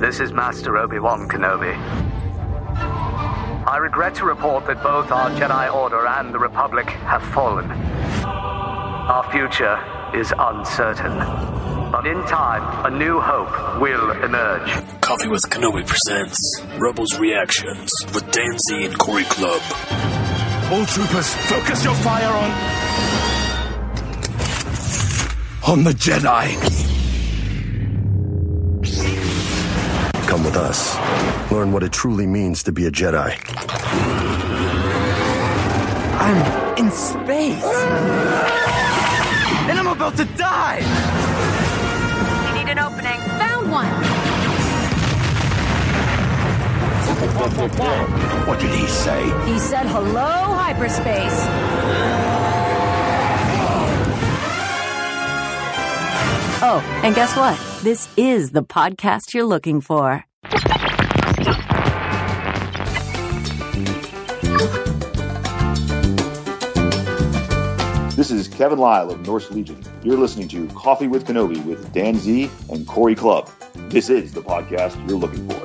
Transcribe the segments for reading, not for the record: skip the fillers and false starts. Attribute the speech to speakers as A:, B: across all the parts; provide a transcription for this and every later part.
A: This is Master Obi-Wan Kenobi. I regret to report that both our Jedi Order and the Republic have fallen. Our future is uncertain. But in time, a new hope will emerge.
B: Coffee with Kenobi presents Rebels Reactions with Dan Z and Corey Clubb.
C: All troopers, focus your fire on the Jedi.
D: Come with us. Learn what it truly means to be a Jedi.
C: I'm in space. And I'm about to die.
E: You need an opening. Found one.
C: What did he say?
E: He said hello, hyperspace. Oh, and guess what? This is the podcast you're looking for.
F: This is Kevin Lyle of Norse Legion. You're listening to Coffee with Kenobi with Dan Z and Corey Clubb. This is the podcast you're looking for.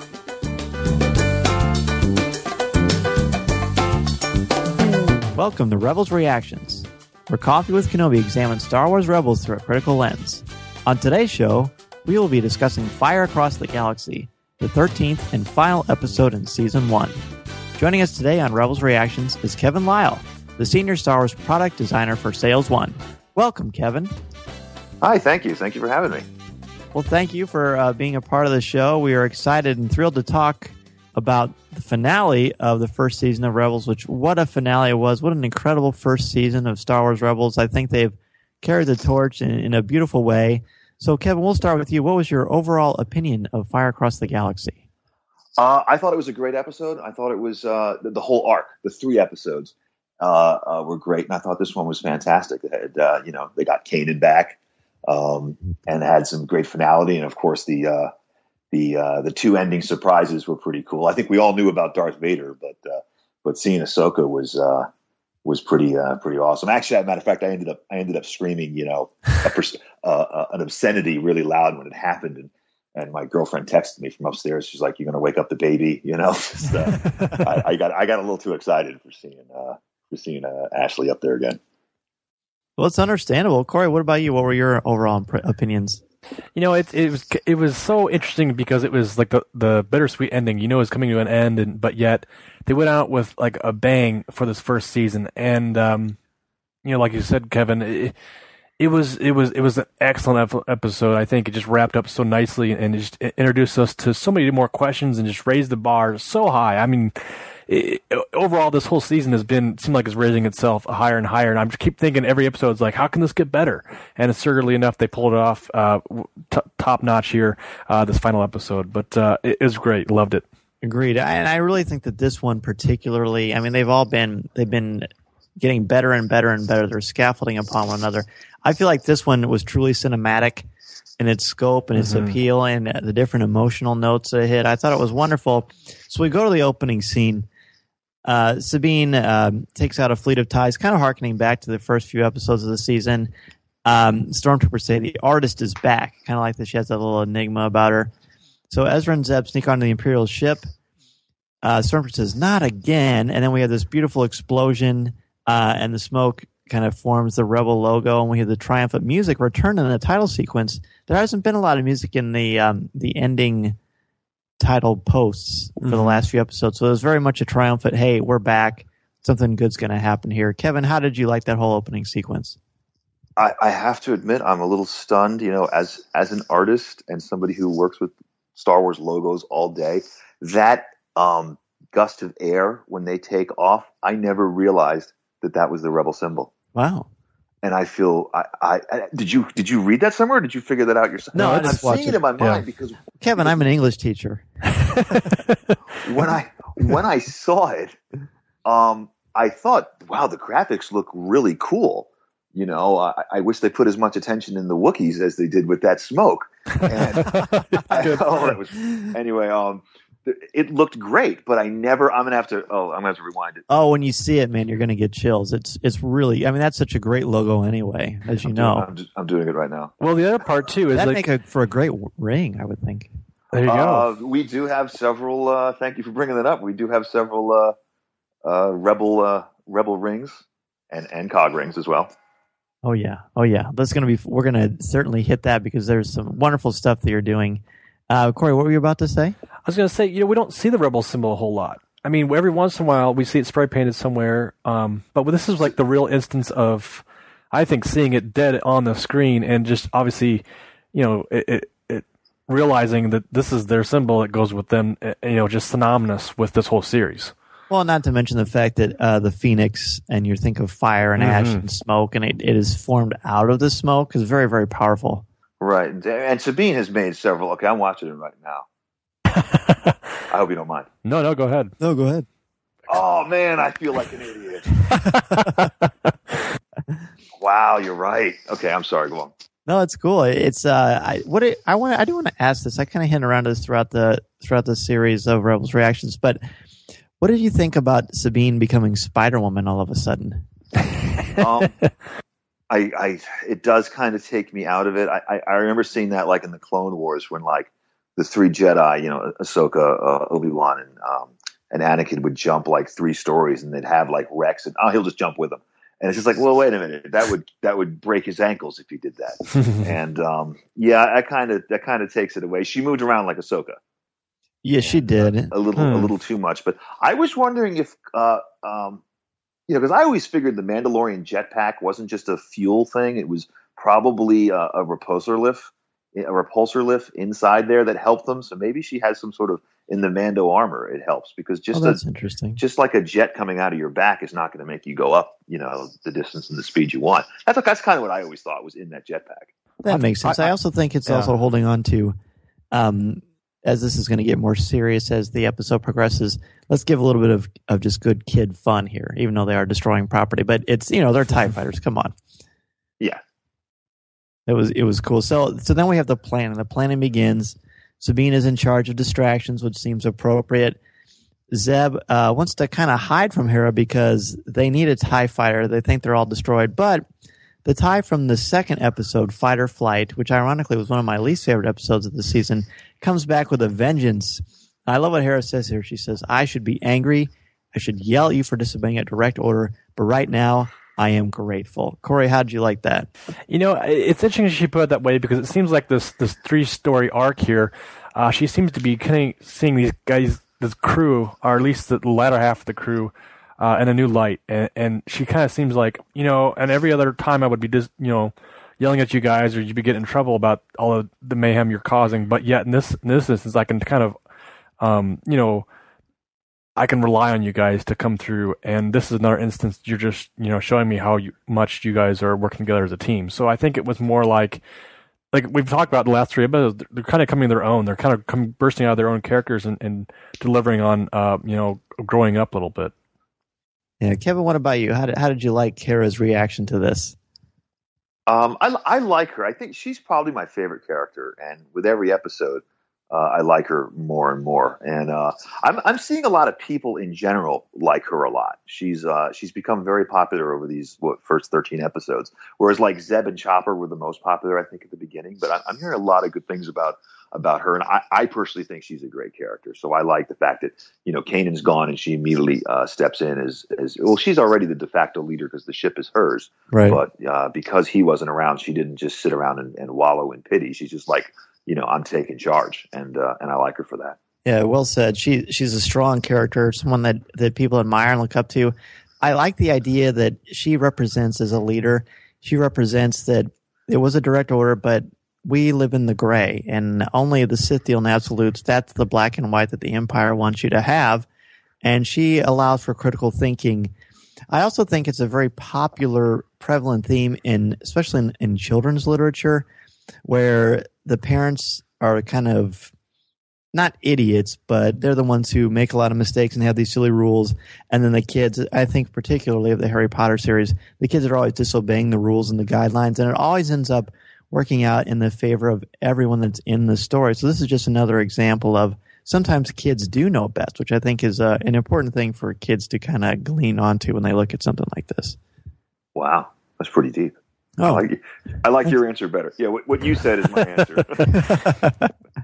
G: Welcome to Rebels Reactions, where Coffee with Kenobi examines Star Wars Rebels through a critical lens. On today's show, we will be discussing Fire Across the Galaxy, the 13th and final episode in Season 1. Joining us today on Rebels Reactions is Kevin Lyle, the Senior Star Wars Product Designer for Sales One. Welcome, Kevin.
F: Hi, thank you. Thank you for having me.
G: Well, thank you for being a part of the show. We are excited and thrilled to talk about the finale of the first season of Rebels, which what a finale it was. What an incredible first season of Star Wars Rebels. I think they've carried the torch in a beautiful way. So, Kevin, we'll start with you. What was your overall opinion of Fire Across the Galaxy?
F: I thought it was a great episode. I thought it was the whole arc, the 3 episodes were great, and I thought this one was fantastic. It had, they got Kanan back and had some great finality, and of course the 2 ending surprises were pretty cool. I think we all knew about Darth Vader, but seeing Ahsoka was pretty awesome. Actually, as a matter of fact, I ended up screaming, an obscenity really loud when it happened, and my girlfriend texted me from upstairs. She's like, "You're going to wake up the baby," Just, I got a little too excited for seeing Ashley up there again.
G: Well, it's understandable. Corey, what about you? What were your overall opinions?
H: It was so interesting because it was like the bittersweet ending. It's coming to an end, but yet they went out with like a bang for this first season. And like you said, Kevin, it was an excellent episode. I think it just wrapped up so nicely and it just introduced us to so many more questions and just raised the bar so high. I mean, overall, this whole season seemed like it's raising itself higher and higher, and I just keep thinking every episode's like, how can this get better? And assuredly enough, they pulled it off top notch here, this final episode. But it was great, loved it.
G: Agreed, and I really think that this one particularly. I mean, they've been getting better and better and better. They're scaffolding upon one another. I feel like this one was truly cinematic in its scope and its appeal and the different emotional notes it hit. I thought it was wonderful. So we go to the opening scene. Sabine takes out a fleet of TIEs, kind of hearkening back to the first few episodes of the season. Stormtroopers say the artist is back, kind of like that she has that little enigma about her. So Ezra and Zeb sneak onto the Imperial ship. Stormtrooper says, "Not again." And then we have this beautiful explosion, and the smoke kind of forms the Rebel logo, and we have the triumphant music return in the title sequence. There hasn't been a lot of music in the ending title posts for the last few episodes, so it was very much a triumphant, hey, we're back, something good's going to happen here. Kevin, how did you like that whole opening sequence?
F: I have to admit, I'm a little stunned, as an artist and somebody who works with Star Wars logos all day, that gust of air when they take off, I never realized that was the Rebel symbol.
G: Wow.
F: And I feel, did you read that somewhere, or did you figure that out yourself?
G: No,
F: I'm seeing it in my mind because
G: Kevin, I'm an English teacher.
F: when I saw it, I thought, wow, the graphics look really cool. I wish they put as much attention in the Wookiees as they did with that smoke. And anyway, it looked great, but I'm gonna have to rewind it.
G: Oh, when you see it, man, you're gonna get chills. It's really, I mean, that's such a great logo anyway, as you know.
F: I'm doing it right now.
H: Well, the other part too is
G: that'd
H: like
G: make for a great ring, I would think.
H: There you go.
F: We do have several. Thank you for bringing that up. We do have several rebel rings and cog rings as well.
G: Oh yeah. We're gonna certainly hit that because there's some wonderful stuff that you're doing. Corey, what were you about to say?
H: I was going to say, we don't see the rebel symbol a whole lot. I mean, every once in a while we see it spray painted somewhere, but this is like the real instance of, I think, seeing it dead on the screen and just obviously, it realizing that this is their symbol that goes with them, just synonymous with this whole series.
G: Well, not to mention the fact that the Phoenix, and you think of fire and ash and smoke, and it is formed out of the smoke, is very, very powerful.
F: Right. And Sabine has made several. Okay, I'm watching it right now. I hope you don't mind.
H: No, go ahead.
G: No, go ahead.
F: Oh, man, I feel like an idiot. Wow, you're right. Okay, I'm sorry. Go on.
G: No, it's cool. It's I do want to ask this. I kind of hint around this throughout the series of Rebels Reactions, but what did you think about Sabine becoming Spider-Woman all of a sudden?
F: It does kind of take me out of it. I remember seeing that like in the Clone Wars when like the three Jedi, Ahsoka, Obi-Wan, and Anakin would jump like 3 stories, and they'd have like Rex, and he'll just jump with them. And it's just like, well, wait a minute, that would break his ankles if he did that. And that kind of takes it away. She moved around like Ahsoka.
G: Yeah, she did
F: a little too much. But I was wondering if, because I always figured the Mandalorian jetpack wasn't just a fuel thing; it was probably a repulsor lift inside there that helped them. So maybe she has some sort of in the Mando armor. It helps because
G: that's interesting.
F: Just like a jet coming out of your back is not going to make you go up, the distance and the speed you want. That's kind of what I always thought was in that jetpack.
G: That makes sense. I also think it's also holding on to, as this is going to get more serious as the episode progresses. Let's give a little bit of just good kid fun here, even though they are destroying property. But it's they're TIE fighters. Come on.
F: Yeah.
G: It was cool. So then we have the plan, and the planning begins. Sabine is in charge of distractions, which seems appropriate. Zeb wants to kind of hide from Hera because they need a TIE fighter. They think they're all destroyed. But the TIE from the second episode, Fight or Flight, which ironically was one of my least favorite episodes of the season, comes back with a vengeance. I love what Hera says here. She says, I should be angry. I should yell at you for disobeying a direct order. But right now, I am grateful. Corey, how did you like that?
H: It's interesting she put it that way because it seems like this 3-story arc here. She seems to be kind of seeing these guys, this crew, or at least the latter half of the crew, in a new light. And she kind of seems like, and every other time I would be just, yelling at you guys or you'd be getting in trouble about all of the mayhem you're causing. But yet in this instance, I can kind of, I can rely on you guys to come through, and this is another instance you're just, showing me how much you guys are working together as a team. So I think it was more like we've talked about the last 3 episodes, they're kind of coming their own. They're kind of bursting out of their own characters and delivering on, growing up a little bit.
G: Yeah, Kevin, what about you? How did you like Hera's reaction to this?
F: I like her. I think she's probably my favorite character, and with every episode, I like her more and more. And I'm seeing a lot of people in general like her a lot. She's become very popular over these first 13 episodes. Whereas like Zeb and Chopper were the most popular, I think, at the beginning. But I'm hearing a lot of good things about her, and I personally think she's a great character. So I like the fact that Kanan's gone and she immediately steps in as well. She's already the de facto leader because the ship is hers.
G: Right.
F: But because he wasn't around, she didn't just sit around and wallow in pity. She's just like, I'm taking charge, and I like her for that.
G: Yeah, well said. She's a strong character, someone that people admire and look up to. I like the idea that she represents as a leader. She represents that it was a direct order, but we live in the gray, and only the Sith deal in absolutes. That's the black and white that the Empire wants you to have, and she allows for critical thinking. I also think it's a very popular, prevalent theme especially in children's literature, where the parents are kind of not idiots, but they're the ones who make a lot of mistakes and have these silly rules. And then the kids, I think particularly of the Harry Potter series, the kids are always disobeying the rules and the guidelines, and it always ends up working out in the favor of everyone that's in the story. So this is just another example of sometimes kids do know best, which I think is an important thing for kids to kind of glean onto when they look at something like this.
F: Wow, that's pretty deep.
G: Oh,
F: I like your answer better. Yeah, what you said is my answer.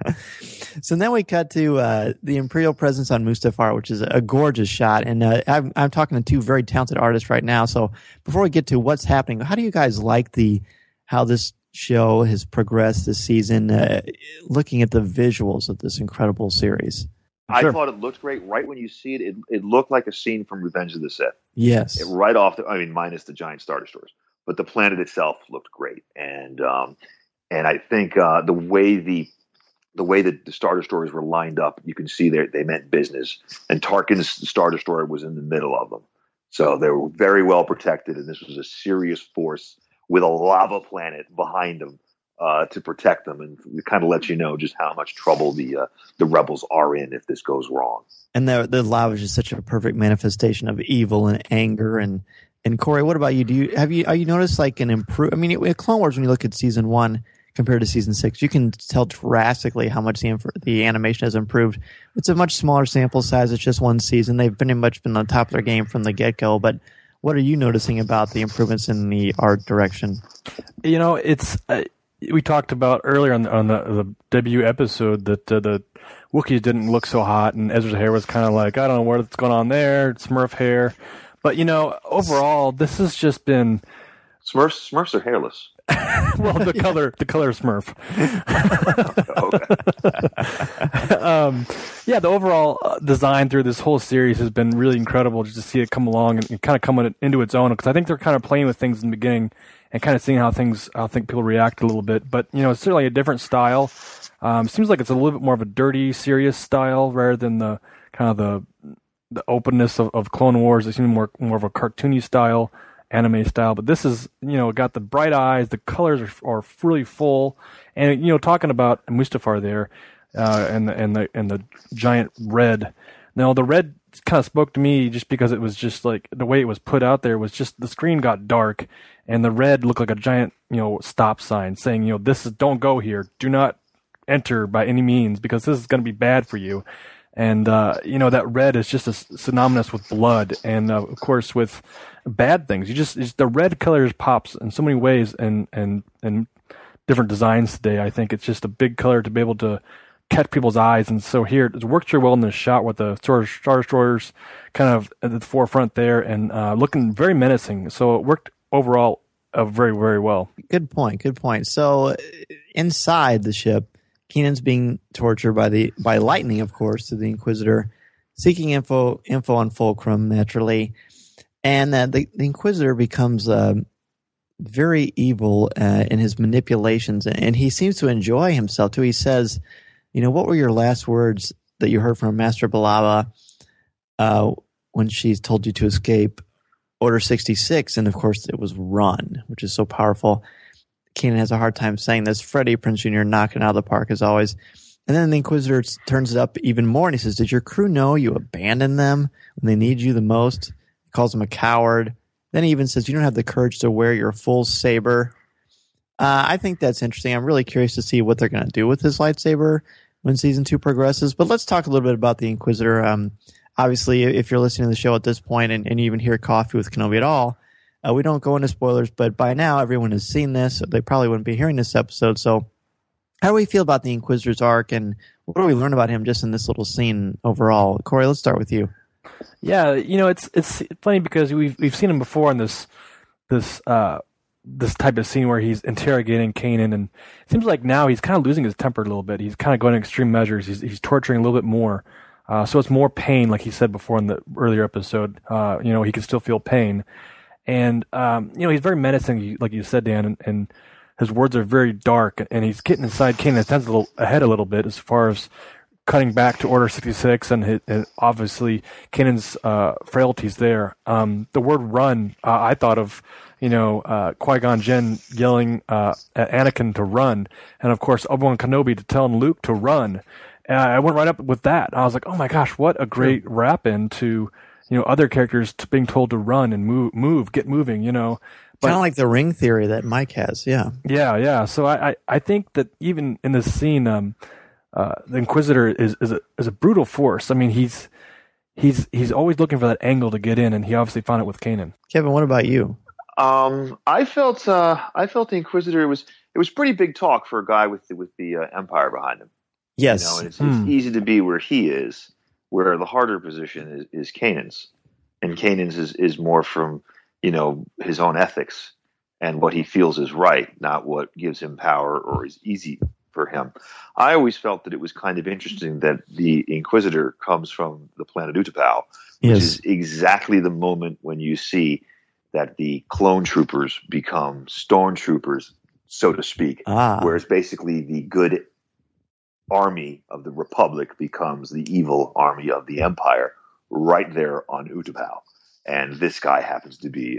G: So then we cut to the Imperial presence on Mustafar, which is a gorgeous shot. And I'm talking to two very talented artists right now. So before we get to what's happening, how do you guys like how this show has progressed this season, looking at the visuals of this incredible series?
F: I thought it looked great. Right when you see it, it looked like a scene from Revenge of the Sith.
G: Yes.
F: Right off minus the giant Star Destroyers. But the planet itself looked great. And I think the way that the Star Destroyers were lined up, you can see they meant business. And Tarkin's Star Destroyer was in the middle of them. So they were very well protected, and this was a serious force with a lava planet behind them to protect them, and it kind of lets you know just how much trouble the rebels are in if this goes wrong. And
G: the lava is just such a perfect manifestation of evil and anger. And Corey, what about you? Are you noticed like an improve? I mean, with Clone Wars, when you look at season 1 compared to season 6, you can tell drastically how much the animation has improved. It's a much smaller sample size. It's just one season. They've pretty much been on top of their game from the get-go. But what are you noticing about the improvements in the art direction?
H: It's we talked about earlier on the debut episode that the Wookiees didn't look so hot, and Ezra's hair was kind of like, I don't know what's going on there, Smurf hair. But overall, this has just been
F: Smurfs are hairless.
H: Well, the color Smurf.
F: Okay.
H: The overall design through this whole series has been really incredible just to see it come along and kind of come into its own, because I think they're kind of playing with things in the beginning and kind of seeing how think people react a little bit. But it's certainly a different style. Seems like it's a little bit more of a dirty, serious style rather than the kind of the openness of Clone Wars. It seems more of a cartoony style, anime style. But this is got the bright eyes, the colors are really full, and talking about Mustafar there, and the giant red. Now the red kind of spoke to me just because it was just like the way it was put out there was just the screen got dark, and the red looked like a giant stop sign saying this is don't go here, do not enter by any means because this is going to be bad for you. And that red is just synonymous with blood, and of course with bad things. The red color pops in so many ways, and different designs today. I think it's just a big color to be able to catch people's eyes, and so here it works very well in this shot with the Star Destroyers kind of at the forefront there and looking very menacing. So it worked overall very, very well. Good point.
G: So inside the ship, Keenan's being tortured by lightning, of course, to the Inquisitor, seeking info on Fulcrum, naturally, and the Inquisitor becomes very evil in his manipulations, and he seems to enjoy himself too. He says, what were your last words that you heard from Master Balaba when she told you to escape? Order 66, and of course it was run, which is so powerful. Keenan has a hard time saying this. Freddie Prinze Jr. knocking it out of the park as always. And then the Inquisitor turns it up even more, and he says, did your crew know you abandoned them when they need you the most? He calls him a coward. Then he even says, you don't have the courage to wear your full saber. I think that's interesting. I'm really curious to see what they're going to do with his lightsaber when season 2 progresses. But let's talk a little bit about the Inquisitor. Obviously, if you're listening to the show at this point and you even hear Coffee with Kenobi at all, we don't go into spoilers, but by now everyone has seen this. So they probably wouldn't be hearing this episode. So how do we feel about the Inquisitor's arc, and what do we learn about him just in this little scene overall? Corey, let's start with you.
H: Yeah, it's funny because we've seen him before in this type of scene where he's interrogating Kanan, and it seems like now he's kind of losing his temper a little bit. He's kind of going to extreme measures. He's torturing a little bit more. So it's more pain, like he said before in the earlier episode. He can still feel pain. And, he's very menacing, like you said, Dan, and his words are very dark, and he's getting inside Kanan's head ahead a little bit as far as cutting back to Order 66 and obviously Kanan's frailties there. The word run, I thought of, Qui-Gon Jinn yelling at Anakin to run, and of course Obi-Wan Kenobi to telling Luke to run. And I went right up with that. I was like, oh my gosh, what a great wrap-in to other characters being told to run and move, get moving, But,
G: kind of like the ring theory that Mike has, yeah.
H: Yeah. So I think that even in this scene, the Inquisitor is a brutal force. I mean, he's always looking for that angle to get in, and he obviously found it with Kanan.
G: Kevin, what about you?
F: I felt the Inquisitor it was pretty big talk for a guy with the Empire behind him.
G: Yes.
F: And it's easy to be where he is, where the harder position is Kanan's. And Kanan's is more from, his own ethics and what he feels is right, not what gives him power or is easy for him. I always felt that it was kind of interesting that the Inquisitor comes from the planet Utapau, which is exactly the moment when you see that the clone troopers become stormtroopers, so to speak, whereas basically the good army of the Republic becomes the evil army of the Empire right there on Utapau. And this guy happens to be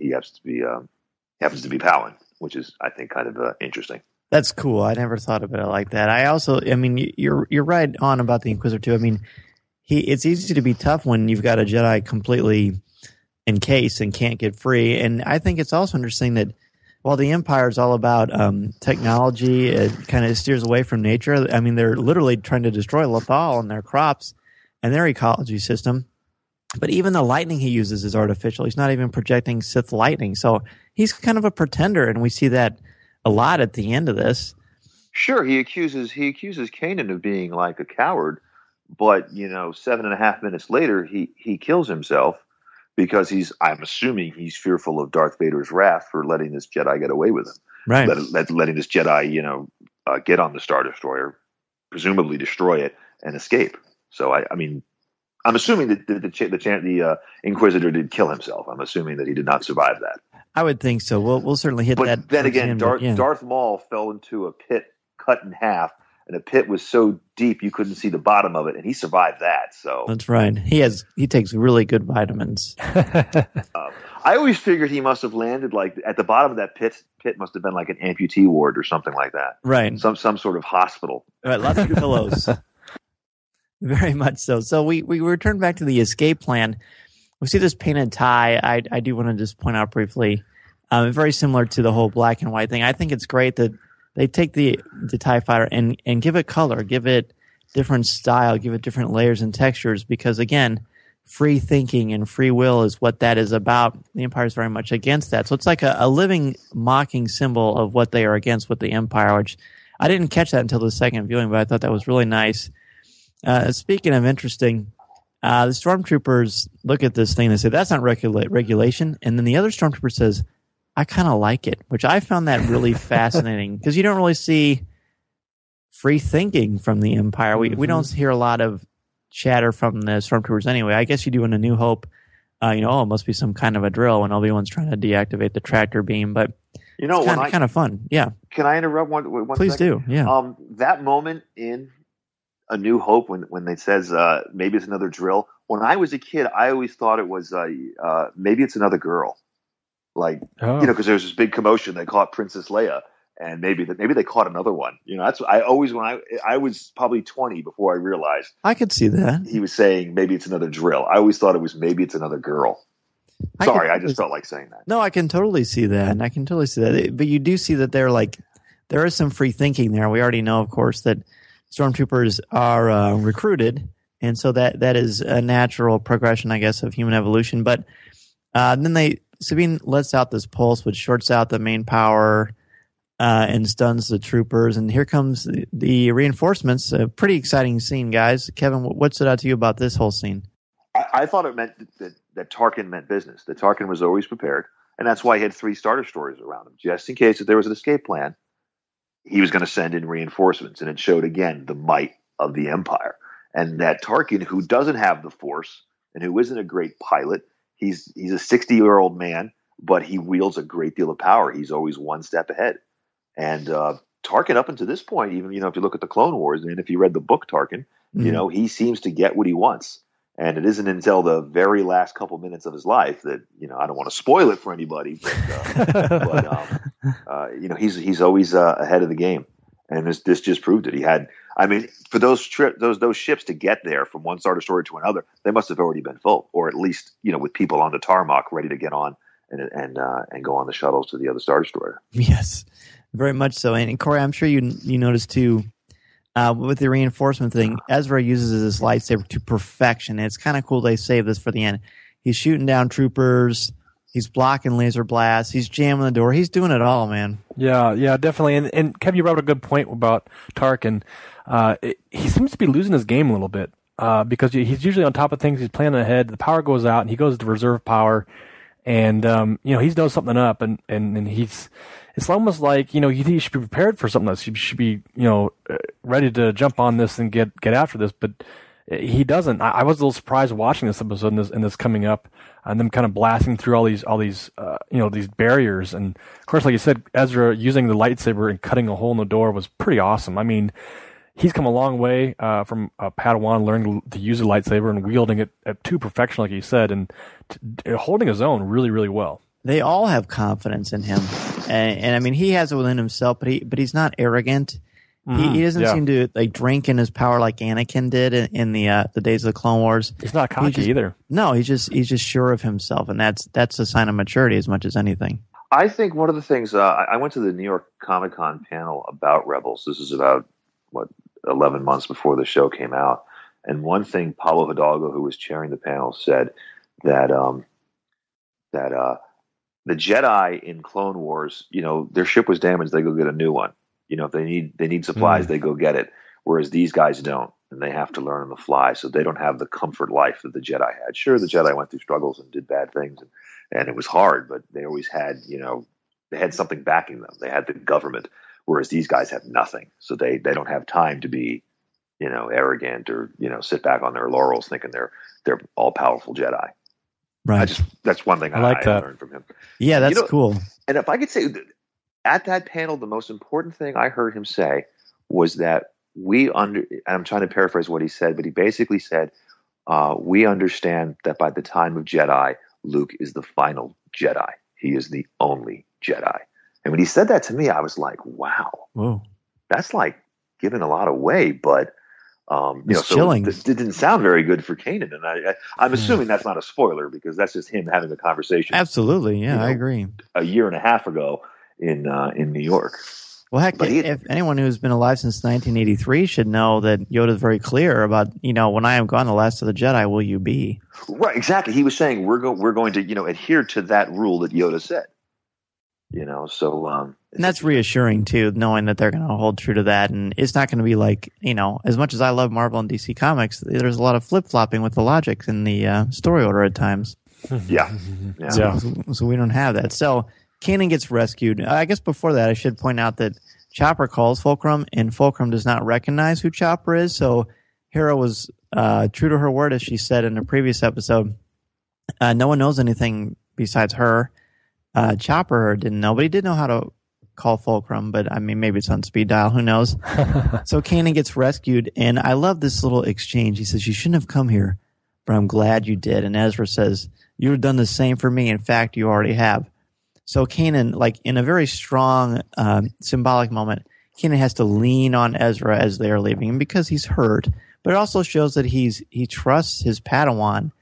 F: Palin, which is, I think, kind of interesting.
G: That's cool. I never thought of it like that. You're right on about the Inquisitor too. I mean, it's easy to be tough when you've got a Jedi completely encased and can't get free. And I think it's also interesting that while the Empire is all about technology, it kind of steers away from nature. I mean, they're literally trying to destroy Lothal and their crops and their ecology system. But even the lightning he uses is artificial. He's not even projecting Sith lightning. So he's kind of a pretender, and we see that a lot at the end of this.
F: Sure, he accuses Kanan of being like a coward, but 7.5 minutes later he kills himself because I'm assuming he's fearful of Darth Vader's wrath for letting this Jedi get away with him.
G: Right.
F: Letting this Jedi, get on the Star Destroyer, presumably destroy it and escape. So I'm assuming that the Inquisitor did kill himself. I'm assuming that he did not survive that.
G: I would think so. We'll certainly hit that.
F: But then again, Darth Maul fell into a pit cut in half, and the pit was so deep you couldn't see the bottom of it, and he survived that. So
G: that's right. He takes really good vitamins.
F: I always figured he must have landed like at the bottom of that pit. Pit must have been like an amputee ward or something like that.
G: Right.
F: Some sort of hospital.
G: Right. Lots of pillows. Very much so. So we return back to the escape plan. We see this painted tie. I do want to just point out briefly, very similar to the whole black and white thing. I think it's great that they take the TIE fighter and give it color, give it different style, give it different layers and textures, because again, free thinking and free will is what that is about. The Empire is very much against that. So it's like a living, mocking symbol of what they are against with the Empire, which I didn't catch that until the second viewing, but I thought that was really nice. Speaking of interesting, the stormtroopers look at this thing and they say, that's not regulation. And then the other stormtrooper says, I kind of like it, which I found that really fascinating because you don't really see free thinking from the Empire. We don't hear a lot of chatter from the stormtroopers anyway. I guess you do in A New Hope. It must be some kind of a drill when Obi-Wan's trying to deactivate the tractor beam, but it's kind of fun. Yeah.
F: Can I interrupt one
G: Please
F: second?
G: do. Yeah.
F: That moment in A New Hope when they says maybe it's another drill. When I was a kid, I always thought it was maybe it's another girl, because there was this big commotion. They caught Princess Leia, and maybe they caught another one. That's I always when I was probably 20 before I realized
G: I could see that
F: he was saying maybe it's another drill. I always thought it was maybe it's another girl. Sorry, I just felt like saying that.
G: No, I can totally see that. But you do see that there is some free thinking there. We already know, of course, that stormtroopers are recruited, and so that is a natural progression, I guess, of human evolution. But then Sabine lets out this pulse, which shorts out the main power and stuns the troopers. And here comes the reinforcements. A pretty exciting scene, guys. Kevin, what stood out to you about this whole scene?
F: I thought it meant that Tarkin meant business. That Tarkin was always prepared, and that's why he had 3 Star Destroyers around him, just in case if there was an escape plan. He was going to send in reinforcements, and it showed again the might of the Empire. And that Tarkin, who doesn't have the Force and who isn't a great pilot, he's a 60-year-old man, but he wields a great deal of power. He's always one step ahead. And Tarkin, up until this point, even if you look at the Clone Wars, and if you read the book Tarkin, he seems to get what he wants. And it isn't until the very last couple minutes of his life that I don't want to spoil it for anybody, but he's always ahead of the game, and this just proved it. He had, for those ships to get there from one Star Destroyer to another, they must have already been full, or at least with people on the tarmac ready to get on and go on the shuttles to the other Star Destroyer.
G: Yes, very much so. And Corey, I'm sure you noticed too. With the reinforcement thing, Ezra uses his lightsaber to perfection. It's kind of cool they save this for the end. He's shooting down troopers, He's blocking laser blasts. He's jamming the door. He's doing it all, man.
H: Yeah, definitely. And Kevin, you brought up a good point about Tarkin. He seems to be losing his game a little bit because he's usually on top of things. He's planning ahead. The power goes out, and he goes to reserve power. And he's done something up, and he's. It's almost like he should be prepared for something else. He should be ready to jump on this and get after this, but he doesn't. I was a little surprised watching this episode and this coming up, and them kind of blasting through all these these barriers. And of course, like you said, Ezra using the lightsaber and cutting a hole in the door was pretty awesome. I mean, he's come a long way from Padawan learning to use a lightsaber and wielding it to perfection, like you said, and holding his own really, really well.
G: They all have confidence in him, and I mean, he has it within himself, but he's not arrogant. He doesn't seem to drink in his power like Anakin did in the days of the Clone Wars.
H: He's not cocky either.
G: No, he's just sure of himself, and that's a sign of maturity as much as anything.
F: I think one of the things I went to the New York Comic-Con panel about Rebels. This is about 11 months before the show came out, and one thing Pablo Hidalgo, who was chairing the panel, said that the Jedi in Clone Wars, their ship was damaged, they go get a new one. If they need supplies, they go get it. Whereas these guys don't, and they have to learn on the fly, so they don't have the comfort life that the Jedi had. Sure, the Jedi went through struggles and did bad things, and it was hard, but they always had, they had something backing them. They had the government, whereas these guys have nothing. So they don't have time to be, arrogant or, sit back on their laurels thinking they're all powerful Jedi.
G: Right.
F: That's one thing I learned from him.
G: Yeah, that's cool.
F: And if I could say, at that panel, the most important thing I heard him say was that and I'm trying to paraphrase what he said, but he basically said, we understand that by the time of Jedi, Luke is the final Jedi. He is the only Jedi. And when he said that to me, I was like, wow.
G: Whoa.
F: That's like giving a lot away, but
G: chilling.
F: This didn't sound very good for Kanan, and I'm assuming that's not a spoiler because that's just him having a conversation.
G: Absolutely, yeah, I agree.
F: A year and a half ago in New York.
G: Well, heck, if anyone who's been alive since 1983 should know that Yoda's very clear about, when I am gone, the last of the Jedi will you be.
F: Right, exactly. He was saying we're going to adhere to that rule that Yoda said.
G: And that's reassuring too, knowing that they're going to hold true to that, and it's not going to be like, as much as I love Marvel and DC Comics, there's a lot of flip-flopping with the logic in the story order at times.
F: Yeah.
G: So we don't have that. So Kanan gets rescued. I guess before that, I should point out that Chopper calls Fulcrum, and Fulcrum does not recognize who Chopper is. So Hera was true to her word, as she said in a previous episode. No one knows anything besides her. Chopper didn't know, but he did know how to call Fulcrum, but I mean, maybe it's on speed dial. Who knows? So Kanan gets rescued, and I love this little exchange. He says, "You shouldn't have come here, but I'm glad you did." And Ezra says, "You would have done the same for me. In fact, you already have." So Kanan, in a very strong symbolic moment, Kanan has to lean on Ezra as they are leaving him because he's hurt, but it also shows that he trusts his Padawan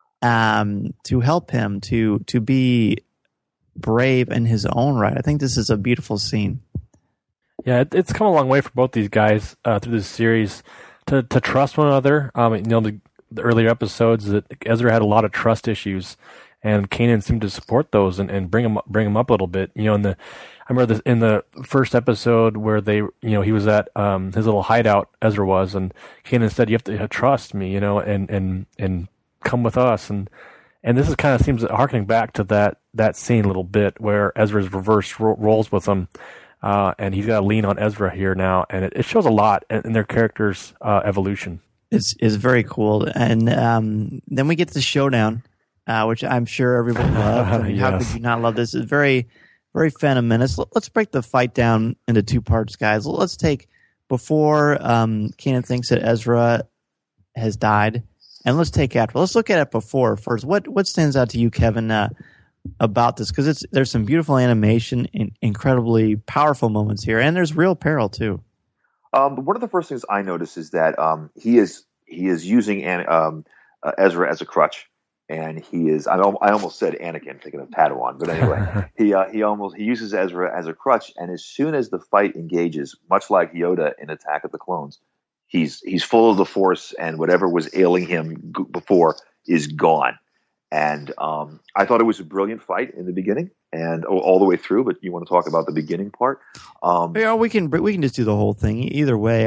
G: to help him to be brave in his own right. I think this is a beautiful scene.
H: Yeah, it's come a long way for both these guys through this series to trust one another. The earlier episodes that Ezra had a lot of trust issues, and Kanan seemed to support those and bring him up a little bit. I remember this in the first episode where they, he was at his little hideout. Ezra was, and Kanan said, "You have to trust me, and come with us." And this is kind of seems harkening back to that scene a little bit where Ezra's reversed roles with him, and he's got to lean on Ezra here now, and it shows a lot in their characters' evolution.
G: It's very cool, and then we get to the showdown, which I'm sure everyone loved. I mean,
H: Yes.
G: How could you not love this? It's very, very Phantom Menace. Let's break the fight down into two parts, guys. Let's take before Kanan thinks that Ezra has died. And let's take after. Let's look at it before first. What stands out to you, Kevin, about this? Because there's some beautiful animation, incredibly powerful moments here, and there's real peril too.
F: One of the first things I notice is that he is using Ezra as a crutch, and he is. I almost said Anakin, thinking of Padawan, but anyway, he uses Ezra as a crutch, and as soon as the fight engages, much like Yoda in Attack of the Clones. He's full of the Force, and whatever was ailing him before is gone. And I thought it was a brilliant fight in the beginning and all the way through. But you want to talk about the beginning part?
G: Yeah, we can just do the whole thing. Either way,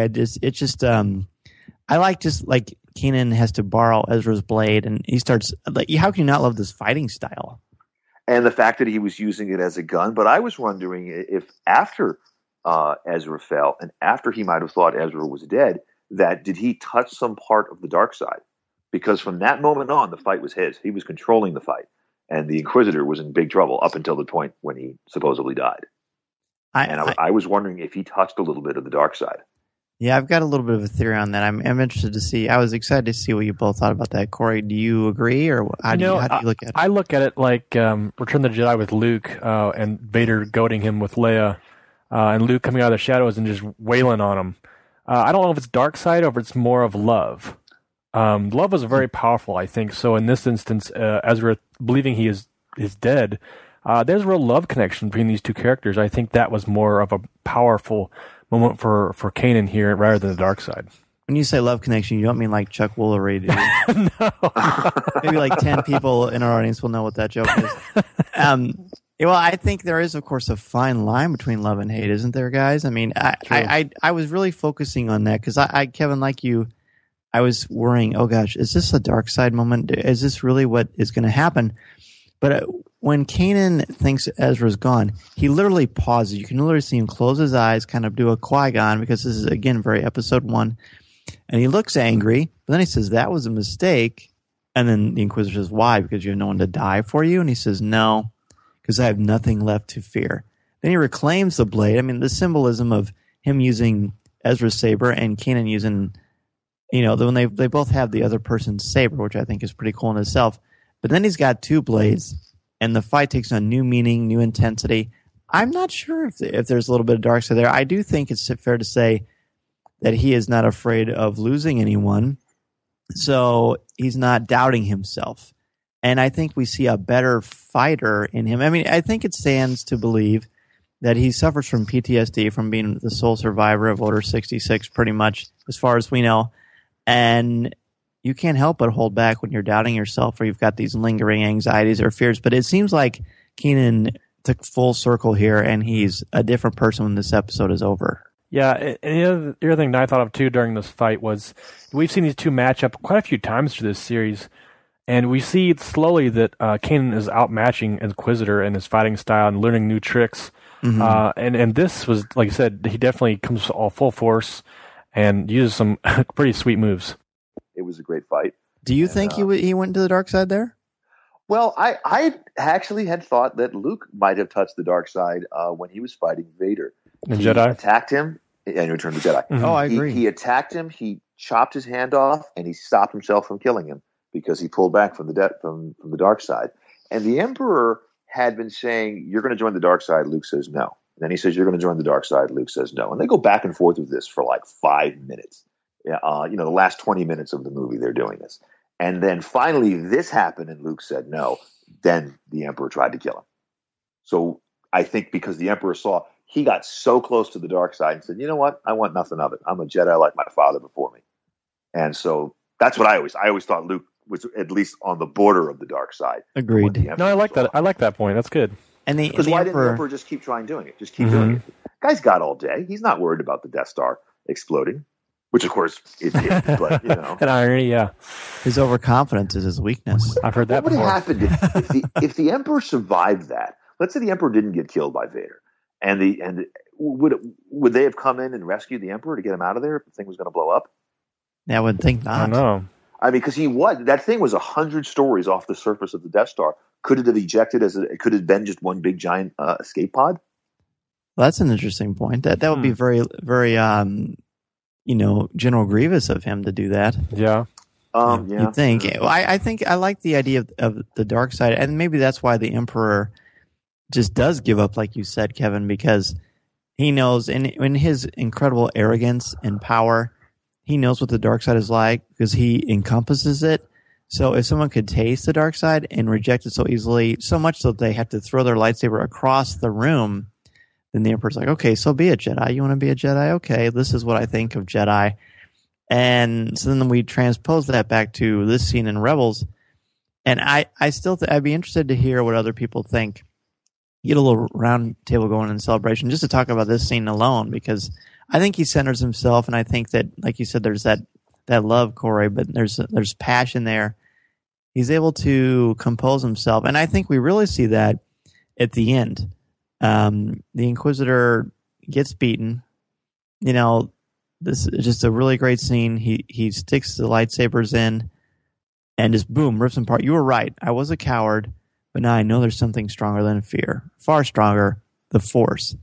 G: I like just like Kanan has to borrow Ezra's blade, and he starts like, how can you not love this fighting style?
F: And the fact that he was using it as a gun. But I was wondering if after Ezra fell and after he might have thought Ezra was dead, that did he touch some part of the dark side? Because from that moment on, the fight was his. He was controlling the fight. And the Inquisitor was in big trouble up until the point when he supposedly died. I was wondering if he touched a little bit of the dark side.
G: Yeah, I've got a little bit of a theory on that. I'm interested to see. I was excited to see what you both thought about that. Corey, do you agree, or how do you look at it?
H: I look at it like Return of the Jedi with Luke and Vader goading him with Leia, and Luke coming out of the shadows and just wailing on him. I don't know if it's dark side or if it's more of love. Love was very powerful, I think. So in this instance, Ezra believing he is dead, there's a real love connection between these two characters. I think that was more of a powerful moment for Kanan here rather than the dark side.
G: When you say love connection, you don't mean like Chuck Woolery, do you?
H: No.
G: Maybe like 10 people in our audience will know what that joke is. Well, I think there is, of course, a fine line between love and hate, isn't there, guys? I mean, I was really focusing on that because Kevin, like you, I was worrying, oh gosh, is this a dark side moment? Is this really what is going to happen? But when Kanan thinks Ezra's gone, he literally pauses. You can literally see him close his eyes, kind of do a Qui-Gon, because this is, again, very episode 1. And he looks angry, but then he says, that was a mistake. And then the Inquisitor says, why? Because you have no one to die for you? And he says, no, because I have nothing left to fear. Then he reclaims the blade. I mean, the symbolism of him using Ezra's saber and Kanan using, when they both have the other person's saber, which I think is pretty cool in itself. But then he's got 2 blades, and the fight takes on new meaning, new intensity. I'm not sure if there's a little bit of dark side there. I do think it's fair to say that he is not afraid of losing anyone, so he's not doubting himself. And I think we see a better fighter in him. I mean, I think it stands to believe that he suffers from PTSD from being the sole survivor of Order 66, pretty much, as far as we know. And you can't help but hold back when you're doubting yourself or you've got these lingering anxieties or fears. But it seems like Kanan took full circle here, and he's a different person when this episode is over.
H: Yeah, and the other thing that I thought of, too, during this fight was we've seen these two match up quite a few times through this series, and we see slowly that Kanan is outmatching Inquisitor in his fighting style and learning new tricks. Mm-hmm. And this was, like I said, he definitely comes all full force and uses some pretty sweet moves.
F: It was a great fight.
G: Do you think he went to the dark side there?
F: Well, I actually had thought that Luke might have touched the dark side when he was fighting Vader.
H: The Jedi
F: attacked him, and Return of the Jedi.
G: Mm-hmm. Oh, I agree.
F: He attacked him. He chopped his hand off, and he stopped himself from killing him because he pulled back from the dark side. And the Emperor had been saying, "You're going to join the dark side." Luke says no. And then he says, "You're going to join the dark side." Luke says no. And they go back and forth with this for like 5 minutes. The last 20 minutes of the movie, they're doing this. And then finally this happened and Luke said no. Then the Emperor tried to kill him. So I think because the Emperor saw he got so close to the dark side and said, you know what? I want nothing of it. I'm a Jedi like my father before me. And so that's what I always thought Luke was at least on the border of the dark side.
G: Agreed.
H: No, I like that. I like that point. That's good.
G: And
F: because why didn't the Emperor just keep trying doing it? Just keep doing it. Guy's got all day. He's not worried about the Death Star exploding. Which, of course, it did, but,
H: An irony, yeah.
G: His overconfidence is his weakness.
H: I've heard that
F: before. What would have happened if the Emperor survived that? Let's say the Emperor didn't get killed by Vader. And would they have come in and rescued the Emperor to get him out of there if the thing was going to blow up?
G: Yeah, I would think not.
H: I know.
F: I mean, because that thing was 100 stories off the surface of the Death Star. Could it have ejected could it have been just one big giant escape pod?
G: Well, that's an interesting point. That would be very, very... General Grievous of him to do that.
H: Yeah.
G: You think. I think I like the idea of the dark side, and maybe that's why the Emperor just does give up, like you said, Kevin, because he knows in his incredible arrogance and power, he knows what the dark side is like because he encompasses it. So if someone could taste the dark side and reject it so easily, so much so that they have to throw their lightsaber across the room, then the Emperor's like, okay, so be a Jedi. You want to be a Jedi? Okay, this is what I think of Jedi. And so then we transpose that back to this scene in Rebels. And I still I'd be interested to hear what other people think. Get a little round table going in celebration just to talk about this scene alone, because I think he centers himself, and I think that, like you said, there's that love, Corey, but there's passion there. He's able to compose himself, and I think we really see that at the end. The Inquisitor gets beaten. You know, this is just a really great scene. He sticks the lightsabers in and just boom, rips them apart. You were right. I was a coward, but now I know there's something stronger than fear. Far stronger, the Force.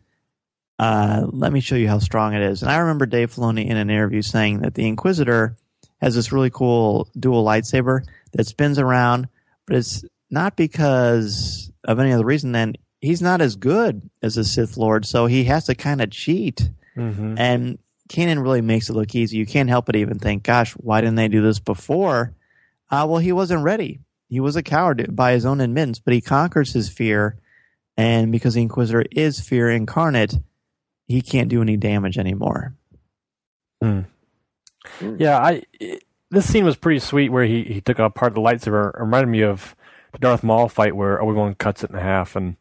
G: Let me show you how strong it is. And I remember Dave Filoni in an interview saying that the Inquisitor has this really cool dual lightsaber that spins around, but it's not because of any other reason. Then he's not as good as a Sith Lord, so he has to kind of cheat. Mm-hmm. And Kanan really makes it look easy. You can't help but even think, gosh, why didn't they do this before? Well, he wasn't ready. He was a coward by his own admittance, but he conquers his fear, and because the Inquisitor is fear incarnate, he can't do any damage anymore.
H: Mm. Yeah, this scene was pretty sweet where he took apart the lightsaber. It reminded me of the Darth Maul fight where Obi-Wan cuts it in half, and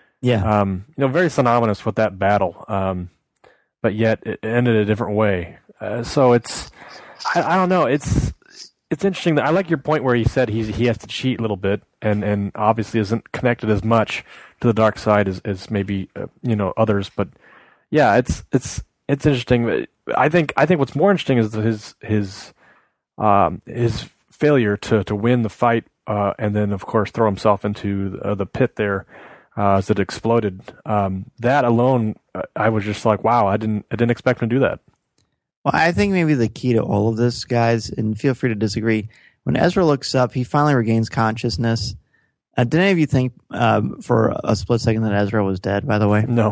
H: very synonymous with that battle. But yet it ended a different way. So it's I don't know. It's interesting that I like your point where he said he has to cheat a little bit, and obviously isn't connected as much to the dark side as maybe others. But yeah, it's interesting. I think what's more interesting is his failure to win the fight, and then of course throw himself into the pit there as it exploded. That alone, I was just like, wow, I didn't expect him to do that.
G: Well, I think maybe the key to all of this, guys, and feel free to disagree, when Ezra looks up, he finally regains consciousness. Did any of you think for a split second that Ezra was dead, by the way?
H: No.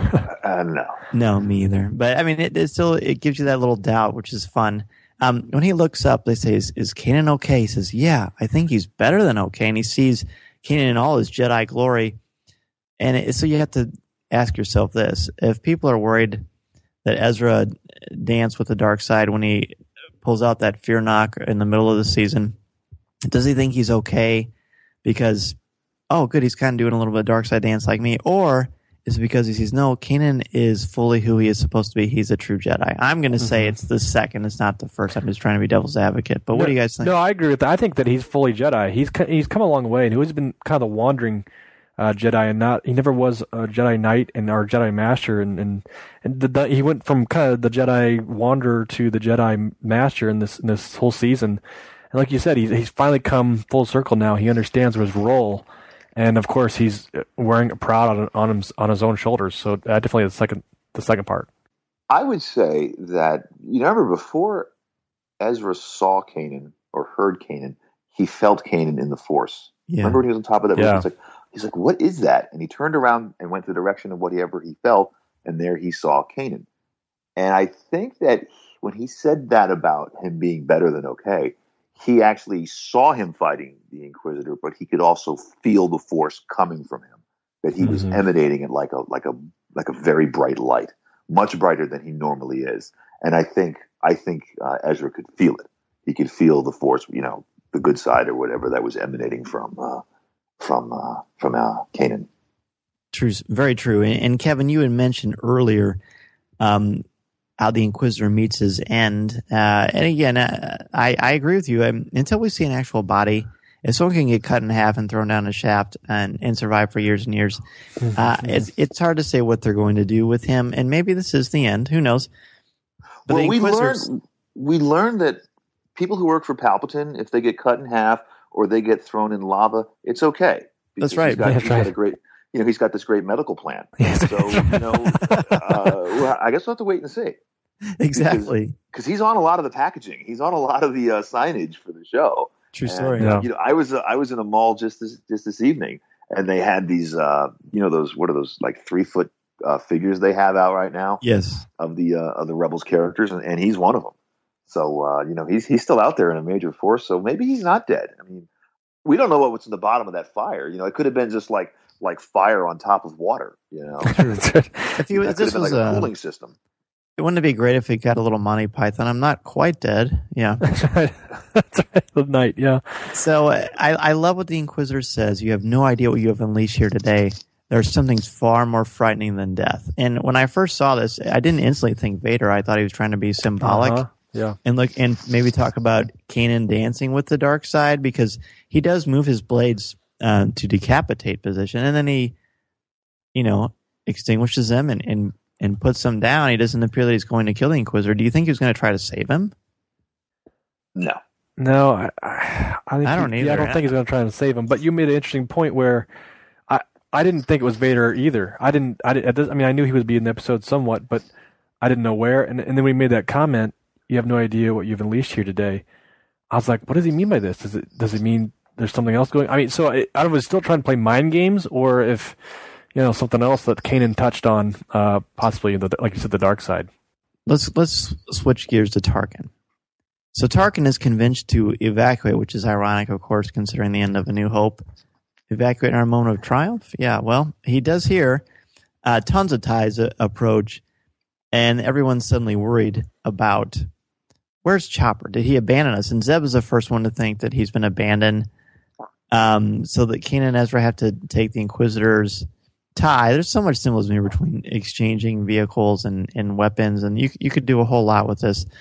F: No.
G: No, me either. But, I mean, it gives you that little doubt, which is fun. When he looks up, they say, is Kanan okay? He says, yeah, I think he's better than okay. And he sees Kanan in all his Jedi glory. And so you have to ask yourself this. If people are worried that Ezra danced with the dark side when he pulls out that fear knock in the middle of the season, does he think he's okay because, oh, good, he's kind of doing a little bit of dark side dance like me? Or is it because he sees, no, Kanan is fully who he is supposed to be. He's a true Jedi. I'm going to say it's the second. It's not the first. I'm just trying to be devil's advocate. But what do you guys think?
H: No, I agree with that. I think that he's fully Jedi. He's come a long way, and he's been kind of the wandering Jedi, and he never was a Jedi Knight or Jedi Master, and he went from kind of the Jedi Wanderer to the Jedi Master in this whole season. And like you said, he's finally come full circle now. He understands his role, and of course he's wearing it proud on his own shoulders. So definitely the second part.
F: I would say that remember before Ezra saw Kanan or heard Kanan, he felt Kanan in the Force. Yeah. Remember when he was on top of that?
H: Yeah.
F: He's like, what is that? And he turned around and went the direction of whatever he felt, and there he saw Kanan. And I think that when he said that about him being better than okay, he actually saw him fighting the Inquisitor, but he could also feel the Force coming from him, that he was emanating it like a very bright light, much brighter than he normally is. And I think Ezra could feel it. He could feel the Force, the good side or whatever that was emanating from Kanan.
G: True, very true. And Kevin, you had mentioned earlier how the Inquisitor meets his end. And again, I agree with you. Until we see an actual body, if someone can get cut in half and thrown down a shaft and survive for years and years, it's hard to say what they're going to do with him. And maybe this is the end. Who knows? But
F: well, we learned that people who work for Palpatine, if they get cut in half or they get thrown in lava, it's okay.
G: That's right.
F: He's got this great medical plan. So, I guess we'll have to wait and see.
G: Exactly.
F: Because he's on a lot of the packaging. He's on a lot of the signage for the show.
G: True story.
F: And, I was in a mall just this evening, and they had these, those, what are those, like 3-foot figures they have out right now?
G: Yes.
F: Of the Rebels characters, and he's one of them. So, he's still out there in a major force, so maybe he's not dead. I mean, we don't know what's in the bottom of that fire. It could have been just like fire on top of water.
G: If this was
F: a cooling system.
G: Wouldn't it be great if he got a little Monty Python? I'm not quite dead. Yeah.
H: That's right. That's right. The night, yeah.
G: So I love what the Inquisitor says. You have no idea what you have unleashed here today. There's something far more frightening than death. And when I first saw this, I didn't instantly think Vader. I thought he was trying to be symbolic.
H: Yeah.
G: And maybe talk about Kanan dancing with the dark side, because he does move his blades to decapitate position, and then he, extinguishes them and puts them down. He doesn't appear that he's going to kill the Inquisitor. Do you think he was going to try to save him?
F: No.
H: No, I don't
G: either.
H: I don't think he's going to try and save him. But you made an interesting point where I didn't think it was Vader either. I knew he would be in the episode somewhat, but I didn't know where. And then we made that comment, you have no idea what you've unleashed here today. I was like, what does he mean by this? Does it mean there's something else going? I mean, so I was still trying to play mind games, or if something else that Kanan touched on, possibly like you said, the dark side.
G: Let's switch gears to Tarkin. So Tarkin is convinced to evacuate, which is ironic, of course, considering the end of A New Hope. Evacuate in our moment of triumph? Yeah, well, he does here. Tons of ties approach, and everyone's suddenly worried about, where's Chopper? Did he abandon us? And Zeb is the first one to think that he's been abandoned, so that Kanan and Ezra have to take the Inquisitor's tie. There's so much symbolism here between exchanging vehicles and weapons, and you could do a whole lot with this.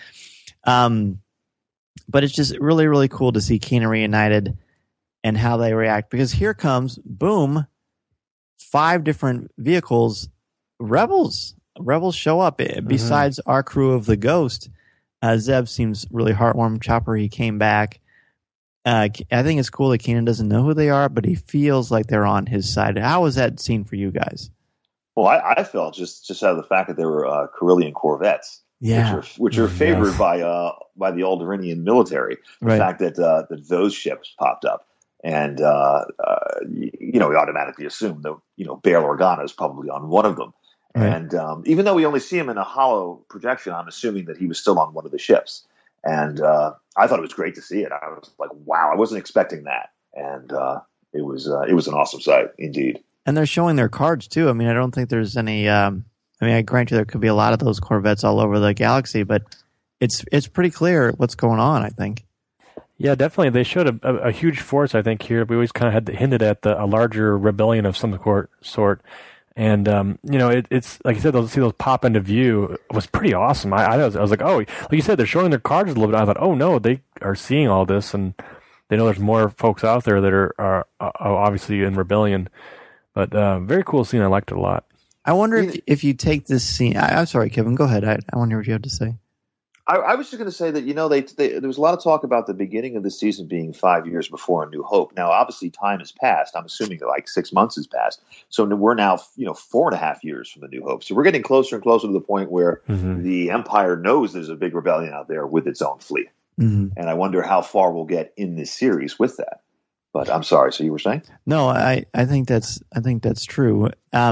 G: But it's just really, really cool to see Kanan reunited and how they react. Because here comes, boom, 5 different vehicles. Rebels show up. Besides our crew of the Ghost, Zeb seems really heartwarmed. Chopper, he came back. I think it's cool that Kanan doesn't know who they are, but he feels like they're on his side. How was that scene for you guys?
F: Well, I felt just out of the fact that they were Corellian Corvettes.
G: Yeah,
F: which are favored by the Alderaanian military. The fact that those ships popped up, and we automatically assume that Bail Organa is probably on one of them. Right. And even though we only see him in a hollow projection, I'm assuming that he was still on one of the ships. And I thought it was great to see it. I was like, wow, I wasn't expecting that, and it was an awesome sight indeed.
G: And they're showing their cards too. I mean, I don't think there's any. I grant you there could be a lot of those Corvettes all over the galaxy, but it's pretty clear what's going on, I think.
H: Yeah, definitely. They showed a huge force, I think, here. We always kind of had hinted at a larger rebellion of some sort. And, it's like you said, see those pop into view was pretty awesome. I was like, oh, like you said, they're showing their cards a little bit. I thought, oh, no, they are seeing all this, and they know there's more folks out there that are obviously in rebellion. But very cool scene. I liked it a lot.
G: I wonder if you take this scene. I'm sorry, Kevin. Go ahead. I want to hear what you have to say.
F: I was just going to say that there was a lot of talk about the beginning of the season being 5 years before A New Hope. Now, obviously, time has passed. I'm assuming that like 6 months has passed. So we're now 4.5 years from A New Hope. So we're getting closer and closer to the point where the Empire knows there's a big rebellion out there with its own fleet. And I wonder how far we'll get in this series with that. But I'm sorry. So you were saying?
G: No, I think that's true.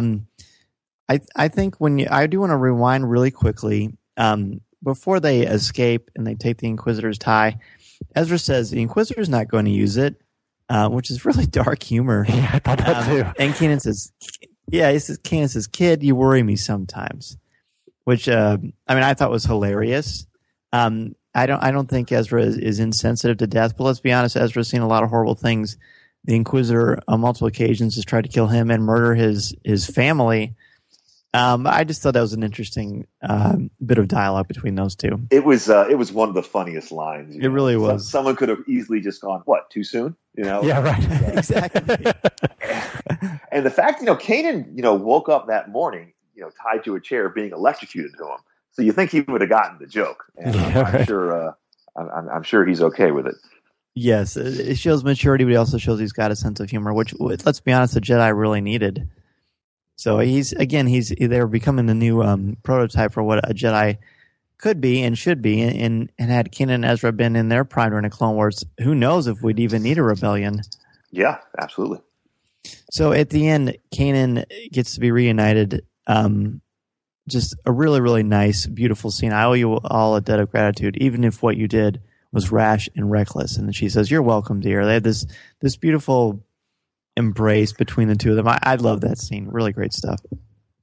G: I think I do want to rewind really quickly. Before they escape and they take the Inquisitor's tie, Ezra says the Inquisitor's not going to use it, which is really dark humor.
H: Yeah, I thought that too.
G: And Kanan says, "Kid, you worry me sometimes," which I thought was hilarious. I don't think Ezra is insensitive to death, but let's be honest, Ezra's seen a lot of horrible things. The Inquisitor on multiple occasions has tried to kill him and murder his family. I just thought that was an interesting bit of dialogue between those two.
F: It was one of the funniest lines.
G: It really was.
F: Someone could have easily just gone, "What? Too soon?"
H: Yeah, right.
G: Exactly.
F: And the fact, Kanan, woke up that morning, tied to a chair, being electrocuted to him. So you think he would have gotten the joke? And I'm sure he's okay with it.
G: Yes, it shows maturity, but it also shows he's got a sense of humor, which, let's be honest, the Jedi really needed. So they're becoming the new prototype for what a Jedi could be and should be. And had Kanan and Ezra been in their prime during the Clone Wars, who knows if we'd even need a rebellion?
F: Yeah, absolutely.
G: So at the end, Kanan gets to be reunited. Just a really, really nice, beautiful scene. I owe you all a debt of gratitude, even if what you did was rash and reckless. And she says, "You're welcome, dear." They had this beautiful embrace between the two of them. I love that scene. Really great stuff.